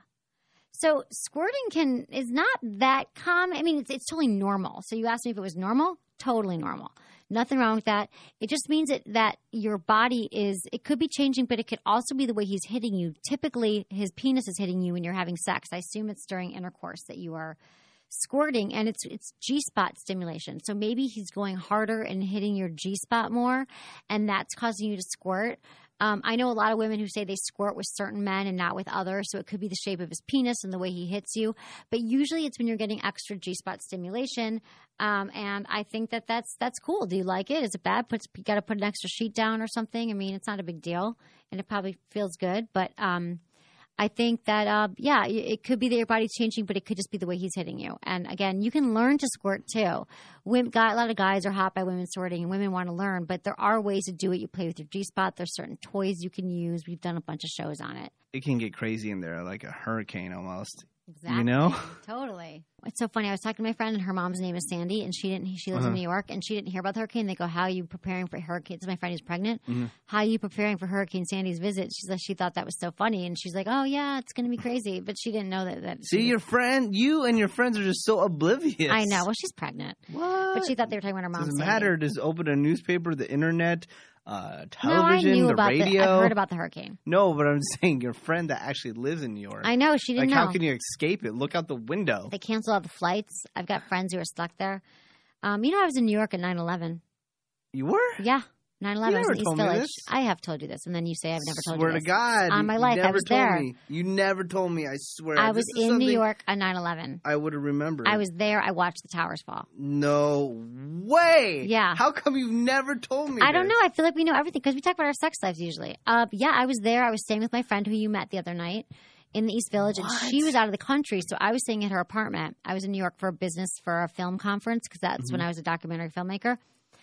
So squirting can is not that common. I mean, it's, it's totally normal. So you asked me if it was normal? Totally normal. Nothing wrong with that. It just means that, that your body is – it could be changing, but it could also be the way he's hitting you. Typically, his penis is hitting you when you're having sex. I assume it's during intercourse that you are squirting, and it's it's G-spot stimulation. So maybe he's going harder and hitting your G-spot more, and that's causing you to squirt. Um, I know a lot of women who say they squirt with certain men and not with others, so it could be the shape of his penis and the way he hits you. But usually it's when you're getting extra G-spot stimulation, um, and I think that that's that's cool. Do you like it? Is it bad? Put, you got to put an extra sheet down or something? I mean, it's not a big deal, and it probably feels good. But um, I think that, uh, yeah, it it could be that your body's changing, but it could just be the way he's hitting you. And, again, you can learn to squirt, too. Women, guy, a lot of guys are hot by women squirting, and women want to learn. But there are ways to do it. You play with your G-spot. There's certain toys you can use. We've done a bunch of shows on it. It can get crazy in there, like a hurricane almost. Exactly. You know? Totally. It's so funny. I was talking to my friend, and her mom's name is Sandy, and she didn't. She lives Uh-huh. in New York, and she didn't hear about the hurricane. They go, "How are you preparing for hurricane?" It's my friend who's pregnant. Mm-hmm. How are you preparing for Hurricane Sandy's visit? She's like, she thought that was so funny, and she's like, "Oh yeah, it's going to be crazy," but she didn't know that. that See, she your friend, you and your friends are just so oblivious. I know. Well, she's pregnant, What? but she thought they were talking about her mom. Doesn't Sandy. matter. Just open a newspaper, the internet, uh, No, I television, knew the about radio. the. I heard about the hurricane. No, but I'm saying your friend that actually lives in New York. I know she didn't like, know. how can you escape it? Look out the window. They canceled all the flights. I've got friends who are stuck there. Um, you know, I was in New York at nine eleven. You were? Yeah. nine eleven. You I was never in East told me Village. this. I have told you this, and then you say I've never told Swear you this. to God. On my you life, I never was told there. Me. You never told me, I swear. I was This is in New something York on nine eleven. I would have remembered. I was there. I watched the towers fall. No way. Yeah. How come you've never told me I don't this? know. I feel like we know everything because we talk about our sex lives usually. Uh, yeah, I was there. I was staying with my friend who you met the other night in the East Village, and she was out of the country, so I was staying at her apartment. I was in New York for a business for a film conference because that's Mm-hmm. when I was a documentary filmmaker.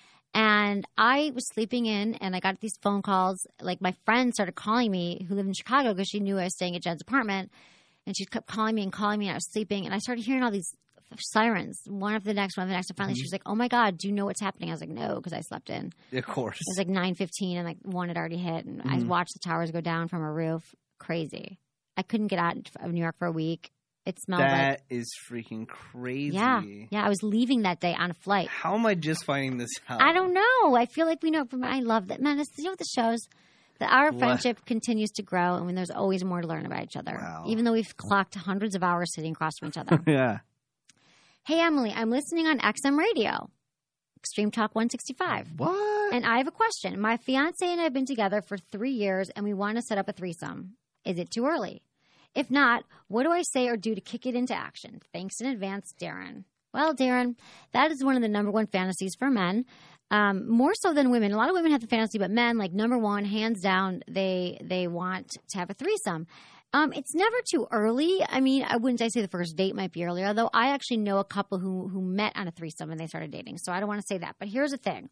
And I was sleeping in, and I got these phone calls. Like, my friend started calling me, who lived in Chicago, because she knew I was staying at Jen's apartment. And she kept calling me and calling me, and I was sleeping. And I started hearing all these sirens, one after the next, one after the next. And finally, Mm-hmm. she was like, "Oh, my God, do you know what's happening?" I was like, "No," because I slept in. Of course. It was like nine fifteen, and like one had already hit. And I Mhm. watched the towers go down from a roof. Crazy. I couldn't get out of New York for a week. It smelled like That is freaking crazy. yeah, yeah. I was leaving that day on a flight. How am I just finding this out? I don't know. I feel like we know. From I love that, man. It's, you know what the shows that our What? friendship continues to grow, and when there's always more to learn about each other, Wow. even though we've clocked hundreds of hours sitting across from each other. Yeah. Hey, Emily, I'm listening on X M Radio, Extreme Talk one sixty-five. What? And I have a question. My fiance and I have been together for three years, and we want to set up a threesome. Is it too early? If not, what do I say or do to kick it into action? Thanks in advance, Darren. Well, Darren, that is one of the number one fantasies for men, um, more so than women. A lot of women have the fantasy, but men, like number one, hands down, they they want to have a threesome. Um, it's never too early. I mean, I wouldn't say the first date might be earlier, although I actually know a couple who who met on a threesome and they started dating. So I don't want to say that. But here's the thing.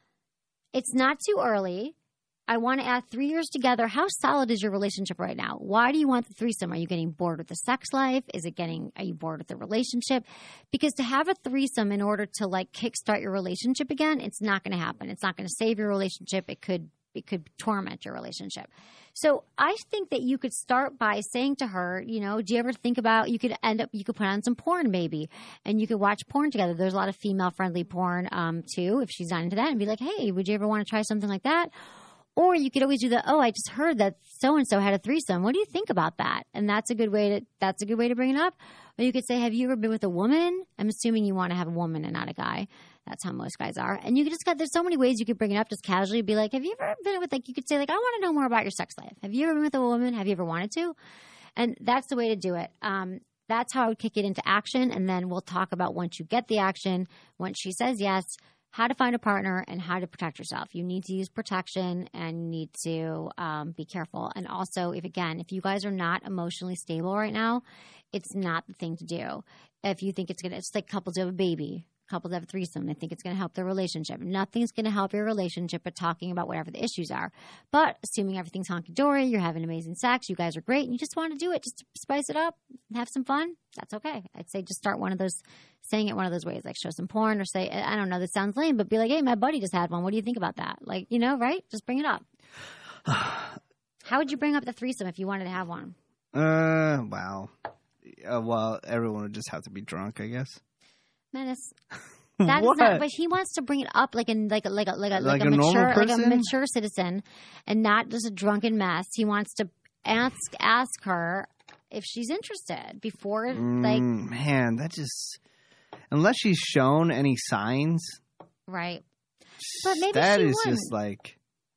It's not too early. I want to add three years together. How solid is your relationship right now? Why do you want the threesome? Are you getting bored with the sex life? Is it getting, are you bored with the relationship? Because to have a threesome in order to like kickstart your relationship again, it's not going to happen. It's not going to save your relationship. It could It could torment your relationship. So I think that you could start by saying to her, you know, do you ever think about, you could end up, you could put on some porn maybe, and you could watch porn together. There's a lot of female-friendly porn um, too, if she's not into that, and be like, hey, would you ever want to try something like that? Or you could always do the, oh, I just heard that so-and-so had a threesome. What do you think about that? And that's a good way to, that's a good way to bring it up. Or you could say, have you ever been with a woman? I'm assuming you want to have a woman and not a guy. That's how most guys are. And you could just got, there's so many ways you could bring it up just casually. Be like, have you ever been with, like, you could say, like, I want to know more about your sex life. Have you ever been with a woman? Have you ever wanted to? And that's the way to do it. Um, that's how I would kick it into action. And then we'll talk about once you get the action, once she says yes, how to find a partner and how to protect yourself. You need to use protection and you need to um, be careful. And also, if again, if you guys are not emotionally stable right now, it's not the thing to do. If you think it's going to, it's like couples who have a baby. Couples have a threesome. They think it's going to help their relationship. Nothing's going to help your relationship but talking about whatever the issues are. But assuming everything's honky-dory, you're having amazing sex, you guys are great, and you just want to do it, just to spice it up, have some fun, that's okay. I'd say just start one of those, saying it one of those ways, like show some porn or say, I don't know, this sounds lame, but be like, hey, my buddy just had one. What do you think about that? Like, you know, right? Just bring it up. How would you bring up the threesome if you wanted to have one? Uh, wow. Uh, well, everyone would just have to be drunk, I guess. Menace. That what? Is not, but he wants to bring it up like a like a like a like a, like Like a, a normal mature like a person? mature citizen, and not just a drunken mess. He wants to ask ask her if she's interested before like Mm, man, that just unless she's shown any signs, right. But maybe that she is wouldn't. just like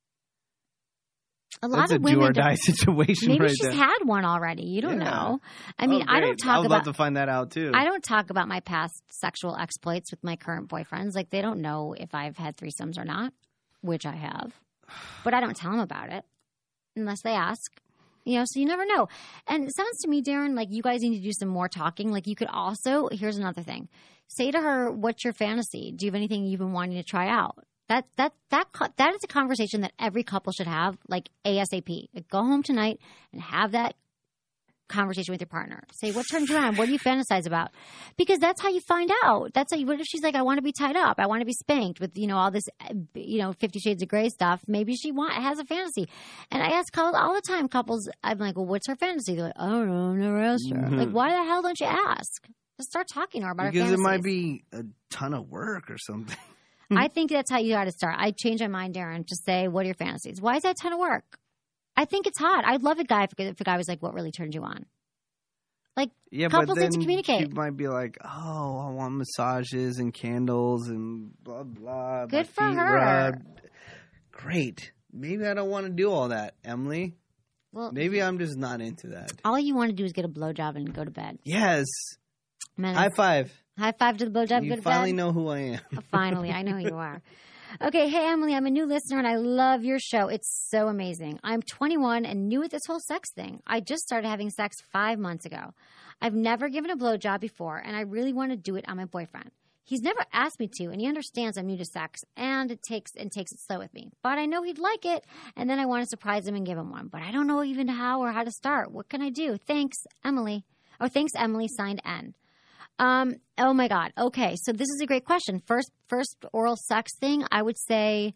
A lot that's of a do women or don't- die situation. Maybe right she's there. had one already. You don't Yeah. know. I mean, Oh, I don't great. talk I would about love to find that out too. I don't talk about my past sexual exploits with my current boyfriends. Like, they don't know if I've had threesomes or not, which I have. But I don't tell them about it unless they ask. You know, so you never know. And it sounds to me, Darren, like you guys need to do some more talking. Like, you could also, here's another thing. Say to her, what's your fantasy? Do you have anything you've been wanting to try out? That that that co- that is a conversation that every couple should have, like ASAP. Like, go home tonight and have that conversation with your partner. Say, what turns you on? What do you fantasize about? Because that's how you find out. That's how you, what if she's like, I want to be tied up. I want to be spanked with, you know, all this, you know, Fifty Shades of Grey stuff. Maybe she want, has a fantasy. And I ask couples all the time, couples, I'm like, well, what's her fantasy? They're like, I don't know, I've never asked her. Mhm. Like, why the hell don't you ask? Just start talking to her about her because it fantasies. might be a ton of work or something. I think that's how you got to start. I change my mind, Darren. Just say, what are your fantasies? Why is that a ton of work? I think it's hot. I'd love a guy if, if a guy was like, what really turns you on? Like, Yeah, couples but need then to communicate. she might be like, "Oh, I want massages and candles and blah blah." Good my for feet her. rubbed." Great. Maybe I don't want to do all that, Emily. Well, Maybe I'm just not into that. all you want to do is get a blowjob and go to bed. Yes. Menace. High five. High five to the blowjob, You go to finally bed. know who I am. Oh, finally, I know who you are. Okay, hey Emily, I'm a new listener and I love your show. It's so amazing. I'm twenty-one and new at this whole sex thing. I just started having sex five months ago. I've never given a blowjob before, and I really want to do it on my boyfriend. He's never asked me to, and he understands I'm new to sex, and it takes and takes it slow with me. But I know he'd like it, and then I want to surprise him and give him one. But I don't know even how or how to start. What can I do? Thanks, Emily. Oh, thanks, Emily. Signed N. Um. Oh my God. Okay. So this is a great question. First, first oral sex thing. I would say,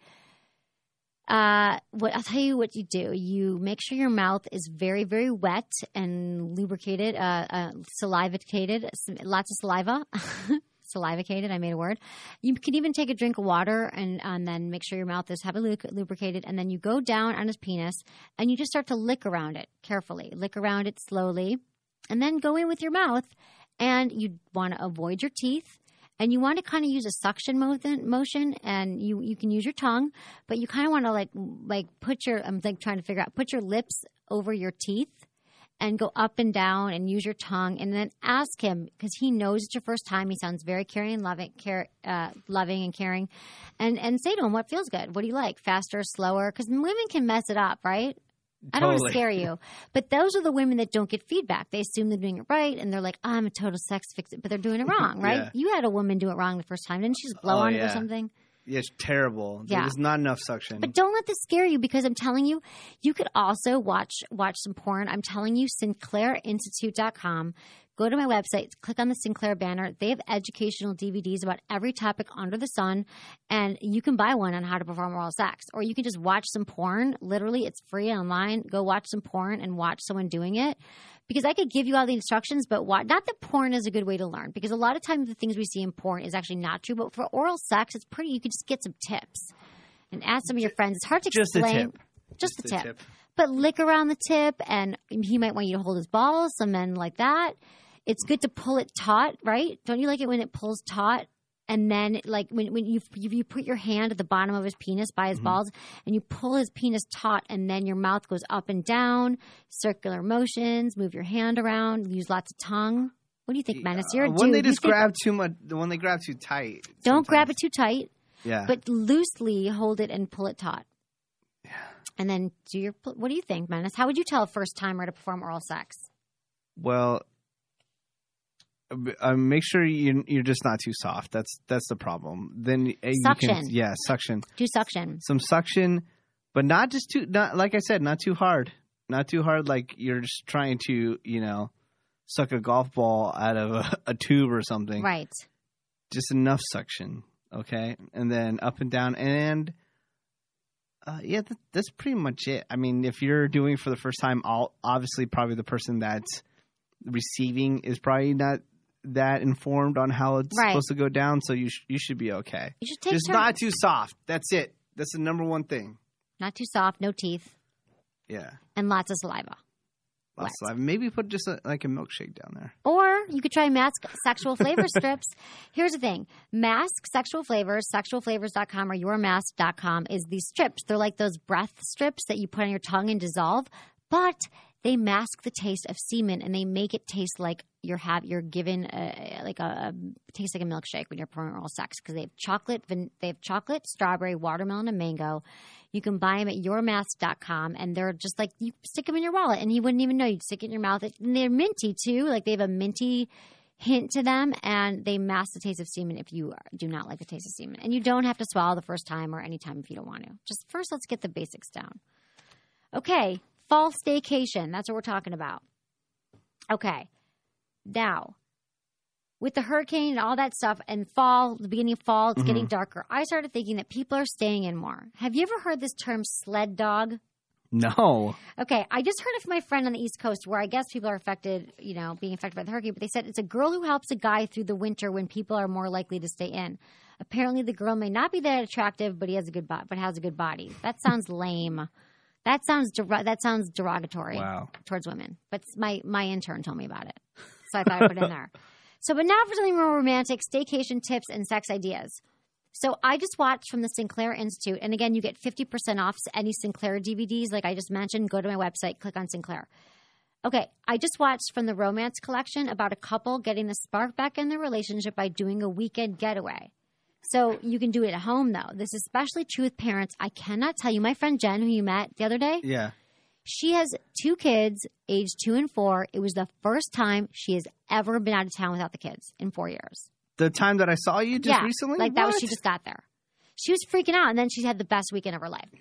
uh, what I'll tell you what you do. You make sure your mouth is very, very wet and lubricated, uh, uh salivated, lots of saliva. Salivacated. I made a word. You can even take a drink of water and, and then make sure your mouth is heavily lubricated. And then you go down on his penis and you just start to lick around it carefully. Lick around it slowly, and then go in with your mouth. and you want to avoid your teeth. And you want to kind of use a suction motion, and you, you can use your tongue, but you kind of want to like like put your I'm like trying to figure out put your lips over your teeth and go up and down and use your tongue, and then ask him, because he knows it's your first time. He sounds very caring and loving, care, uh, loving and caring, and and say to him what feels good. What do you like? Faster, slower? Because women can mess it up, right? I don't want to Totally. scare you, but those are the women that don't get feedback. They assume they're doing it right, and they're like, oh, "I'm a total sex fix it," but they're doing it wrong, right? Yeah. You had a woman do it wrong the first time, didn't she? Just blow Oh, on it or yeah. something. Yeah, it's terrible. Yeah. There's not enough suction. But don't let this scare you, because I'm telling you, you could also watch watch some porn. I'm telling you, Sinclair Institute dot com. Go to my website, click on the Sinclair banner. They have educational D V Ds about every topic under the sun, and you can buy one on how to perform oral sex. Or you can just watch some porn. Literally, it's free online. Go watch some porn and watch someone doing it. Because I could give you all the instructions, but what, not that porn is a good way to learn. Because a lot of times the things we see in porn is actually not true. But for oral sex, it's pretty, you could just get some tips and ask some of your friends. It's hard to Just a explain. tip. Just, Just a a tip. tip. But lick around the tip, and he might want you to hold his balls. Some men like that. It's good to pull it taut, right? Don't you like it when it pulls taut? And then, like, when, when you, you you put your hand at the bottom of his penis by his Mm-hmm. balls, and you pull his penis taut, and then your mouth goes up and down, circular motions, move your hand around, use lots of tongue. What do you think, Menace? You're a Uh, when dude. they You just think- grab too much, when they grab too tight. Don't grab sometimes. it too tight, Yeah. but loosely hold it and pull it taut. Yeah. And then do your. What do you think, Menace? How would you tell a first timer to perform oral sex? Well, uh, make sure you you're just not too soft. That's that's the problem. Then uh, you Suction. can, yeah, suction. Do suction. Some suction, but not just too. Not like I said, not too hard. Not too hard. Like you're just trying to, you know, suck a golf ball out of a, a tube or something. Right. Just enough suction, okay, and then up and down, and uh, yeah, that, that's pretty much it. I mean, if you're doing it for the first time, I'll, obviously, probably the person that's receiving is probably not that informed on how it's Right. supposed to go down, so you sh- you should be okay. You should take Just turns. not too soft. That's it. That's the number one thing. Not too soft, no teeth, Yeah. and lots of saliva. Lots of- Maybe put just a, like a milkshake down there. Or you could try Mask Sexual Flavor Strips. Here's the thing. Mask Sexual Flavors, sexual flavors dot com or your mask dot com is these strips. They're like those breath strips that you put on your tongue and dissolve, but they mask the taste of semen, and they make it taste like you're have you're given a, like a, a tastes like a milkshake when you're performing oral sex, because they have chocolate, van, they have chocolate, strawberry, watermelon, and mango. You can buy them at your mask dot com, and they're just like you stick them in your wallet, and you wouldn't even know. You'd stick it in your mouth. And they're minty too, like they have a minty hint to them, and they mask the taste of semen if you do not like the taste of semen. And you don't have to swallow the first time or any time if you don't want to. Just first, let's get the basics down. Okay. Fall staycation. That's what we're talking about. Okay. Now, with the hurricane and all that stuff, and fall, the beginning of fall, it's Mm-hmm. getting darker. I started thinking that people are staying in more. Have you ever heard this term sled dog? No. Okay, I just heard it from my friend on the East Coast, where I guess people are affected, you know, being affected by the hurricane. But they said it's a girl who helps a guy through the winter when people are more likely to stay in. Apparently, the girl may not be that attractive, but he has a good body. But has a good body. That sounds lame. That sounds der- that sounds derogatory Wow. towards women. But my my intern told me about it, so I thought I'd put it in there. So, but now for something more romantic: staycation tips and sex ideas. So I just watched from the Sinclair Institute, and again, you get fifty percent off any Sinclair D V Ds, like I just mentioned. Go to my website, click on Sinclair. Okay, I just watched from the Romance Collection about a couple getting the spark back in their relationship by doing a weekend getaway. So you can do it at home, though. This is especially true with parents. I cannot tell you. My friend Jen, who you met the other day, Yeah. she has two kids, aged two and four. It was the first time she has ever been out of town without the kids in four years. The time that I saw you just yeah, recently? like that was What? she just got there. She was freaking out, and then she had the best weekend of her life.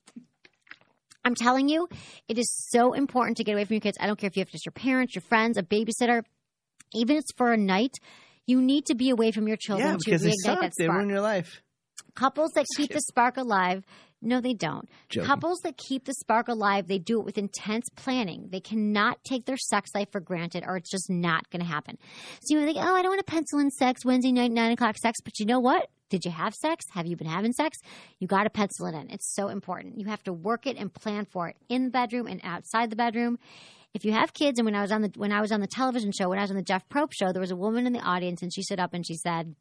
I'm telling you, it is so important to get away from your kids. I don't care if you have just your parents, your friends, a babysitter, even if it's for a night. You need to be away from your children Yeah, to because they reignite suck. that They spark. ruin your life. Couples that keep the spark alive, no, they don't. Joking. Couples that keep the spark alive, they do it with intense planning. They cannot take their sex life for granted, or it's just not going to happen. So you think, oh, I don't want to pencil in sex, Wednesday night, nine o'clock sex. But you know what? Did you have sex? Have you been having sex? You got to pencil it in. It's so important. You have to work it and plan for it in the bedroom and outside the bedroom. if you have kids, and when I was on the when I was on the television show, when I was on the Jeff Probst show, there was a woman in the audience, and she stood up and she said,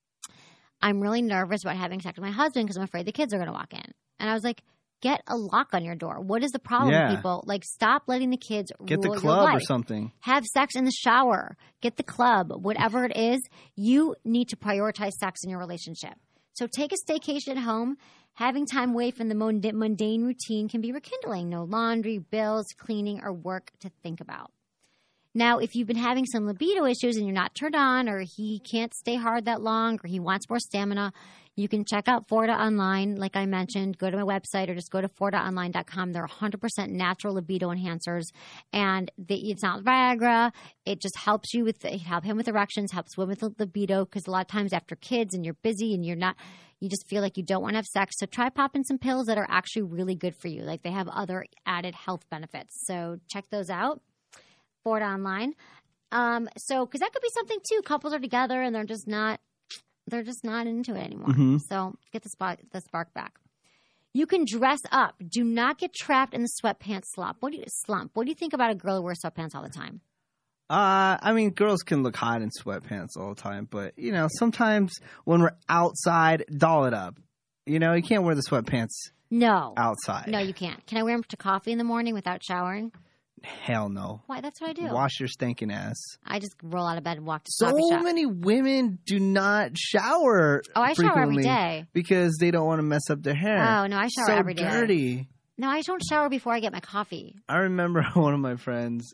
I'm really nervous about having sex with my husband because I'm afraid the kids are going to walk in. And I was like, get a lock on your door. What is the problem, Yeah. people? Like, stop letting the kids Get the rule your club or life. something. Have sex in the shower. Get the club. Whatever it is, you need to prioritize sex in your relationship. So take a staycation at home. Having time away from the mund- mundane routine can be rekindling. No laundry, bills, cleaning, or work to think about. Now, if you've been having some libido issues and you're not turned on, or he can't stay hard that long, or he wants more stamina, you can check out Forta Online. Like I mentioned, go to my website or just go to forta online dot com. They're one hundred percent natural libido enhancers, and they, it's not Viagra. It just helps you with it help him with erections, helps women with libido, because a lot of times after kids and you're busy and you're not, you just feel like you don't want to have sex. So try popping some pills that are actually really good for you. Like they have other added health benefits. So check those out. Forta Online. Um, so, because that could be something too. Couples are together and they're just not, they're just not into it anymore. Mm-hmm. So get the spark, the spark back. You can dress up. Do not get trapped in the sweatpants slump. What do you slump? What do you think about a girl who wears sweatpants all the time? Uh, I mean, girls can look hot in sweatpants all the time, but you know, sometimes when we're outside, doll it up. You know, you can't wear the sweatpants No. outside. No, you can't. Can I wear them to coffee in the morning without showering? Hell no. Why? That's what I do. Wash your stinking ass. I just roll out of bed and walk to So coffee shop. many women do not shower. Oh, I shower every frequently day. because they don't want to mess up their hair. Oh, no, I shower so every day. dirty. No, I don't shower before I get my coffee. I remember one of my friends.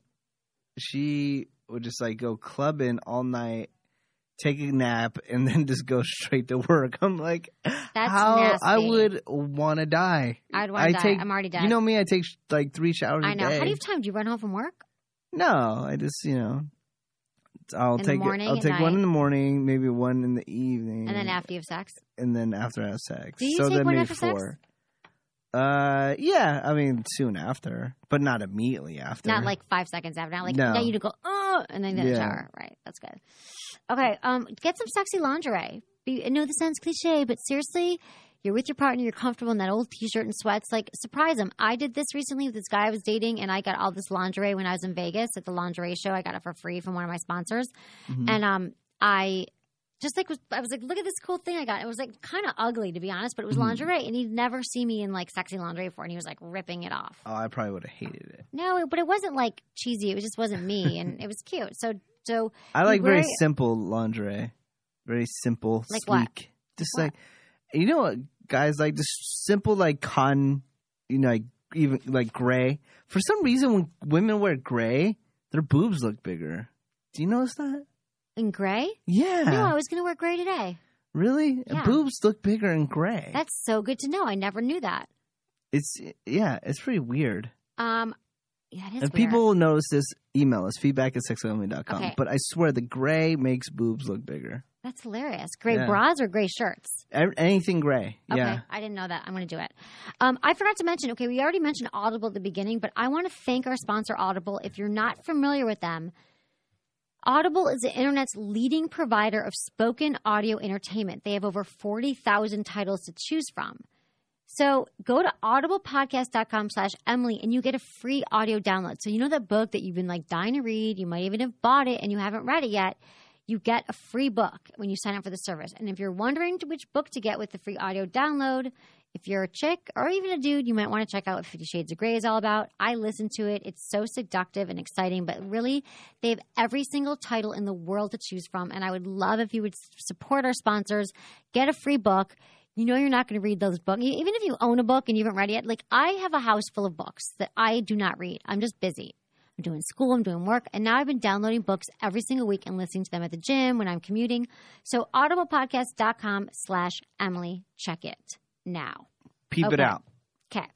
She would just like go clubbing all night, take a nap, and then just go straight to work. I'm like, That's how nasty. I would want to die. I'd wanna die. Take, I'm already dead. You know me. I take sh- like three showers I a know. day. How do you have time? Do you run home from work? No, I just you know, I'll In the take morning, it. I'll at take one night? in the morning, maybe one in the evening, And then after you have sex? and then after I have sex. Do you so take then one maybe after sex? four. Uh, yeah. I mean, soon after, but not immediately after. Not like five seconds after. Not like No. now you to go, oh, and then get a Yeah. shower. Right. That's good. Okay. Um, get some sexy lingerie. Be, I know this sounds cliche, but seriously, you're with your partner, you're comfortable in that old t-shirt and sweats. Like, surprise them. I did this recently with this guy I was dating, and I got all this lingerie when I was in Vegas at the lingerie show. I got it for free from one of my sponsors. Mm-hmm. And um, I just like was, I was like, look at this cool thing I got. It was like kind of ugly, to be honest, but it was Mm-hmm. lingerie, and he'd never seen me in like sexy lingerie before, and he was like ripping it off. Oh, I probably would have hated it. No, but it wasn't like cheesy. It just wasn't me, and it was cute. So, so I like you very wear- simple lingerie. Very simple, Like sleek. what? Just What? like, you know what, guys, like just simple, like cotton, you know, like even like gray. For some reason, when women wear gray, their boobs look bigger. Do you notice that? in gray. Yeah. No, I was going to wear gray today. Really? Yeah. Boobs look bigger in gray. That's so good to know. I never knew that. It's, yeah, it's pretty weird. Um, yeah, it is If weird. people will notice this, email us, feedback at sex only dot com. Okay. But I swear the gray makes boobs look bigger. That's hilarious. Gray Yeah. bras or gray shirts? A- Anything gray. Okay, Yeah. I didn't know that. I'm going to do it. Um, I forgot to mention, okay, we already mentioned Audible at the beginning, but I want to thank our sponsor, Audible. If you're not familiar with them, Audible is the internet's leading provider of spoken audio entertainment. They have over forty thousand titles to choose from. So go to audiblepodcast.com slash Emily and you get a free audio download. So you know that book that you've been like dying to read, you might even have bought it and you haven't read it yet. You get a free book when you sign up for the service. And if you're wondering which book to get with the free audio download, if you're a chick or even a dude, you might want to check out what Fifty Shades of Grey is all about. I listened to it. It's so seductive and exciting, but really they have every single title in the world to choose from. And I would love if you would support our sponsors, get a free book. You know you're not going to read those books. Even if you own a book and you haven't read it yet, like I have a house full of books that I do not read. I'm just busy. I'm doing school, I'm doing work, and now I've been downloading books every single week and listening to them at the gym when I'm commuting. So audiblepodcast.com slash Emily. Check it now. Peep it Okay. out. Okay.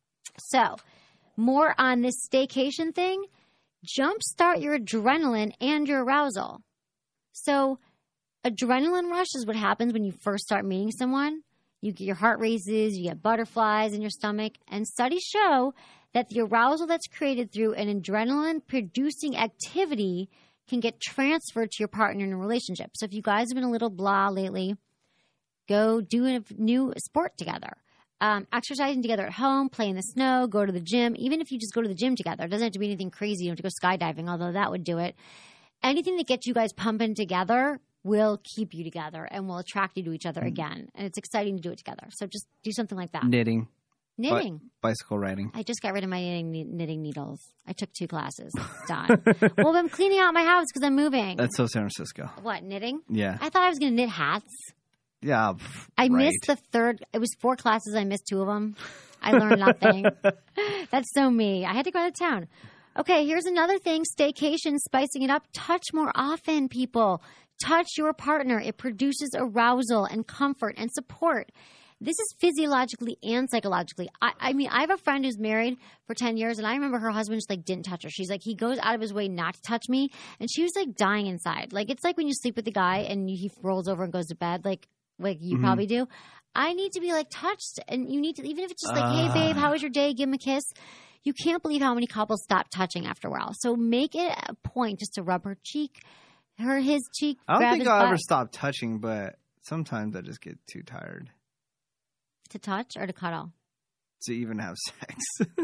So more on this staycation thing. Jumpstart your adrenaline and your arousal. So adrenaline rush is what happens when you first start meeting someone. You get your heart races, you get butterflies in your stomach, and studies show that the arousal that's created through an adrenaline-producing activity can get transferred to your partner in a relationship. So if you guys have been a little blah lately, go do a new sport together. Um, exercising together at home, play in the snow, go to the gym. Even if you just go to the gym together, it doesn't have to be anything crazy. You don't have to go skydiving, although that would do it. Anything that gets you guys pumping together will keep you together and will attract you to each other again. And it's exciting to do it together. So just do something like that. Knitting. Knitting. Bi- bicycle riding. I just got rid of my knitting, knitting needles. I took two classes. It's done. Well, I'm cleaning out my house because I'm moving. That's so San Francisco. What, knitting? Yeah. I thought I was going to knit hats. Yeah. I right. missed the third. It was four classes. I missed two of them. I learned nothing. That's so me. I had to go out of town. Okay, here's another thing. Staycation, spicing it up. Touch more often, people. Touch your partner. It produces arousal and comfort and support. This is physiologically and psychologically. I, I mean, I have a friend who's married for ten years, and I remember her husband just, like, didn't touch her. She's like, he goes out of his way not to touch me, and she was, like, dying inside. Like, it's like when you sleep with a guy and he rolls over and goes to bed, like, like you Mm-hmm. probably do. I need to be, like, touched, and you need to, even if it's just like, Uh. hey, babe, how was your day? Give him a kiss. You can't believe how many couples stop touching after a while. So make it a point just to rub her cheek, her, his cheek, I don't grab think his I'll butt. ever stop touching, but sometimes I just get too tired To touch or to cuddle? to even have sex.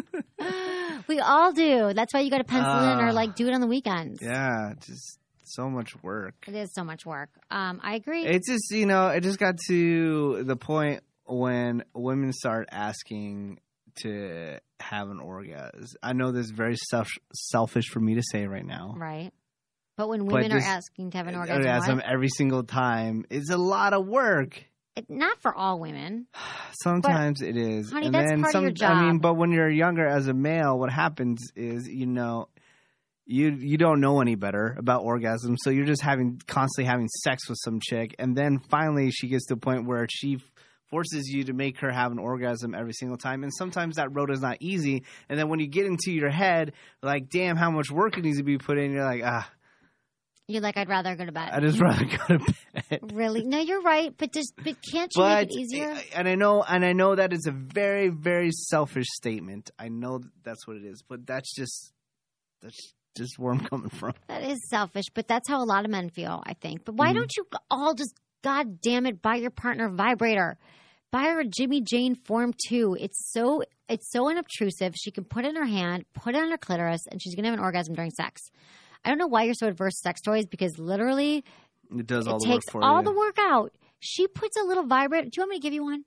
We all do. That's why you got to pencil in or Ah. like do it on the weekends. Yeah, just so much work. It is so much work. Um, I agree. It's just, you know, it just got to the point when women start asking to have an orgasm. I know this is very self- selfish for me to say right now. Right. But when But women are just- asking to have an orgasm, Orgasm what? every single time is a lot of work. It, not for all women. Sometimes it is. honey, and that's then part of some, your I mean, job. but when you're younger as a male, what happens is, you know, you you don't know any better about orgasm, so you're just having constantly having sex with some chick, and then finally she gets to a point where she forces you to make her have an orgasm every single time, and sometimes that road is not easy. And then when you get into your head, like, damn, how much work it needs to be put in, you're like, ah, You're like, I'd rather go to bed. I'd just rather go to bed. Really? No, you're right. But just, but can't you But make it easier? and I know, and I know that is a very, very selfish statement. I know that that's what it is, but that's just that's just where I'm coming from. That is selfish, but that's how a lot of men feel, I think. But why Mm-hmm. don't you all just, God damn it, buy your partner a vibrator? Buy her a Jimmy Jane Form two. It's so it's so unobtrusive. She can put it in her hand, put it on her clitoris, and she's gonna have an orgasm during sex. I don't know why you're so adverse to sex toys, because literally It does all it the work takes for all you. the work out. She puts a little vibrator. Do you want me to give you one?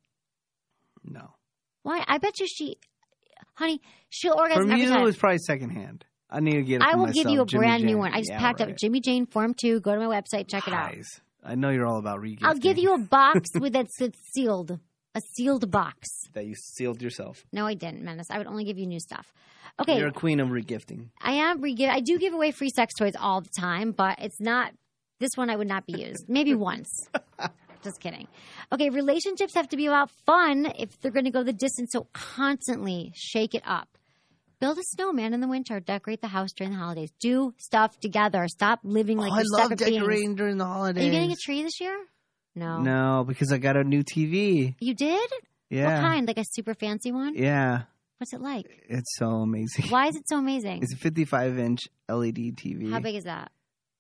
No, Why? I bet you she, honey, she'll for orgasm every me time. it was probably secondhand. I need to get it. I for will give myself. you a Jimmy brand new Jane. one. I just Yeah, packed right. up Jimmy Jane Form two. Go to my website, check it out. Guys, I know you're all about regifting. I'll give you a box with that's that's sealed, a sealed box. that you sealed yourself. No, I didn't, Menace. I would only give you new stuff. Okay, You're a queen of regifting. I am re I do give away free sex toys all the time, but it's not this one. I would not be used. Maybe once. Just kidding. Okay, relationships have to be about fun if they're going to go the distance. So constantly shake it up. Build a snowman in the winter. Decorate the house during the holidays. Do stuff together. Stop living like oh, you're I love separate decorating beings. during the holidays. Are you getting a tree this year? No. No, because I got a new T V. You did? Yeah. What kind? Like a super fancy one? Yeah, What's it like? it's so amazing. Why is it so amazing? It's a fifty-five inch L E D T V. How big is that?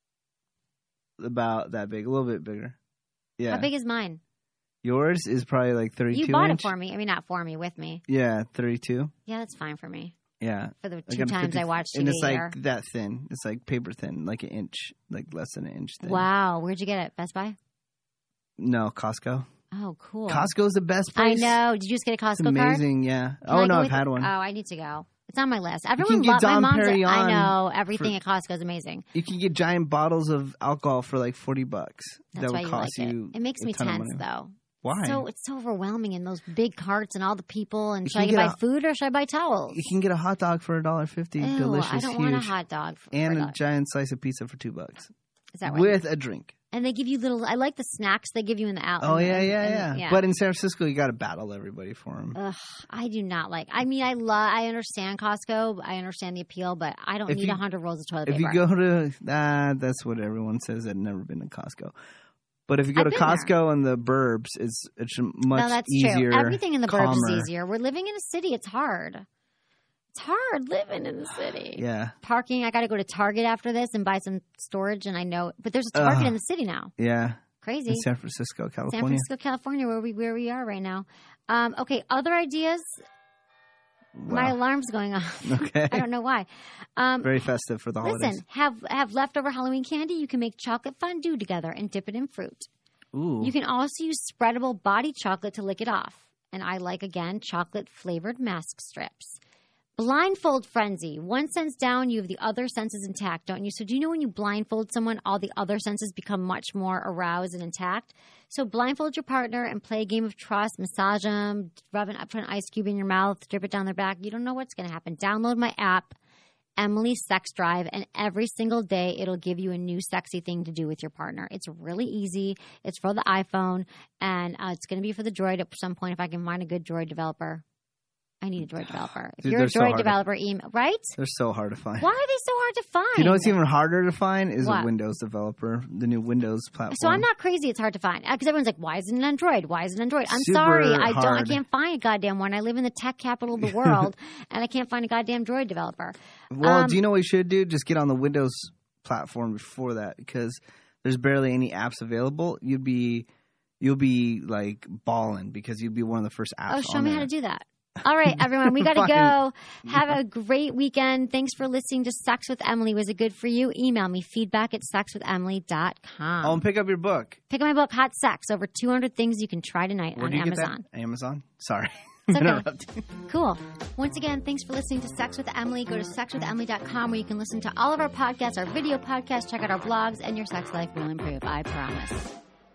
About that big, a little bit bigger. Yeah. How big is mine? Yours is probably like thirty-two You bought inch. it for me. I mean, not for me, with me. Yeah, thirty-two. Yeah, that's fine for me. Yeah. For the I two got a times fifty I watched T V and it's a like year. that thin. It's like paper thin, like an inch, like less than an inch thin. Wow. Where'd you get it? Best Buy? No, Costco. Oh, cool. Costco's the best I place. know. Did you just get a It's Costco card? amazing. Yeah. Can I Oh go no, I've with had you? one. Oh, I need to go. It's on my list. can Everyone get loves my Dom mom's. I Perignon know. Everything for- at Costco is amazing. You can get giant bottles of alcohol for like forty bucks. That's that why would you cost like it. you. It makes a me ton of tense, money. though. Why? So it's so overwhelming in those big carts and all the people. And You should can I get buy a- food or should I buy towels? You can get a hot dog for a dollar fifty. Ew, Delicious, I don't huge, want a hot dog. For, and for a that. giant slice of pizza for two bucks Is that right? with a drink. And they give you little. I like the snacks they give you in the out. Oh in the- yeah, in- yeah, in- yeah, But in San Francisco, you got to battle everybody for them. Ugh, I do not like. I mean, I love. I understand Costco. I understand the appeal, but I don't If need a you- hundred rolls of toilet If paper. you go to, ah, that's what everyone says. I've never been to Costco. But if you go I've to been Costco in the burbs, it's it's much no, that's easier. true. Everything in the burbs calmer. is easier. We're living in a city. It's hard. It's hard living in the city. Yeah, Parking. I got to go to Target after this and buy some storage, and I know. But there's a Target Ugh. in the city now. yeah. Crazy. In San Francisco, California. San Francisco, California, where we where we are right now. Um, okay, other ideas. Wow. My alarm's going off. Okay. I don't know why. Um, Very festive for the holidays. listen, have have leftover Halloween candy. You can make chocolate fondue together and dip it in fruit. Ooh. You can also use spreadable body chocolate to lick it off. And I like, again, chocolate-flavored mask strips. Blindfold frenzy. One sense down, you have the other senses intact, don't you? So do you know when you blindfold someone, all the other senses become much more aroused and intact? So blindfold your partner and play a game of trust, massage them, rub an up to an ice cube in your mouth, drip it down their back. You don't know what's going to happen. Download my app, Emily Sex Drive, and every single day it'll give you a new sexy thing to do with your partner. It's really easy. It's for the iPhone, and uh, it's going to be for the Droid at some point if I can find a good Droid developer. I need a Droid developer. If Dude, you're a they're so Droid hard to- developer, email, right? They're so hard to find. Why are they so hard to find? You know what's even harder to find is What? a Windows developer, the new Windows platform. So I'm not crazy. It's hard to find because everyone's like, "Why isn't it Android? Why isn't it Android?" I'm Super sorry, I don't. I hard. can't find a goddamn one. I live in the tech capital of the world, and I can't find a goddamn Droid developer. Well, Um, do you know what you should do? Just get on the Windows platform before that because there's barely any apps available. You'd be, you'll be like balling because you'd be one of the first apps. Oh, show on me there. how to do that. All right, everyone, we got to Fine. go. Have a great weekend. Thanks for listening to Sex with Emily. Was it good for you? Email me, feedback at sex with emily dot com. Oh, and pick up your book. Pick up my book, Hot Sex, over two hundred things you can try tonight Where on do you Amazon. get that? Amazon. Sorry. It's okay. Interrupting. Cool. Once again, thanks for listening to Sex with Emily. Go to sex with emily dot com where you can listen to all of our podcasts, our video podcasts, check out our blogs, and your sex life will improve. I promise.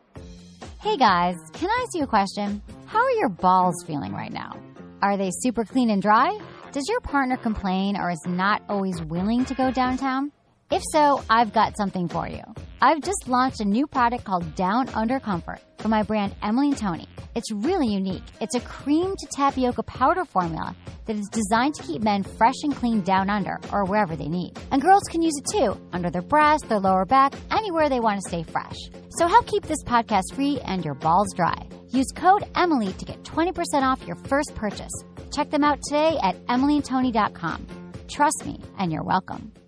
Hey guys, can I ask you a question? How are your balls feeling right now? Are they super clean and dry? Does your partner complain or is not always willing to go downtown? If so, I've got something for you. I've just launched a new product called Down Under Comfort from my brand Emily and Tony. It's really unique. It's a cream to tapioca powder formula that is designed to keep men fresh and clean down under or wherever they need. And girls can use it too, under their breasts, their lower back, anywhere they want to stay fresh. So help keep this podcast free and your balls dry. Use code Emily to get twenty percent off your first purchase. Check them out today at emily and tony dot com. Trust me, and you're welcome.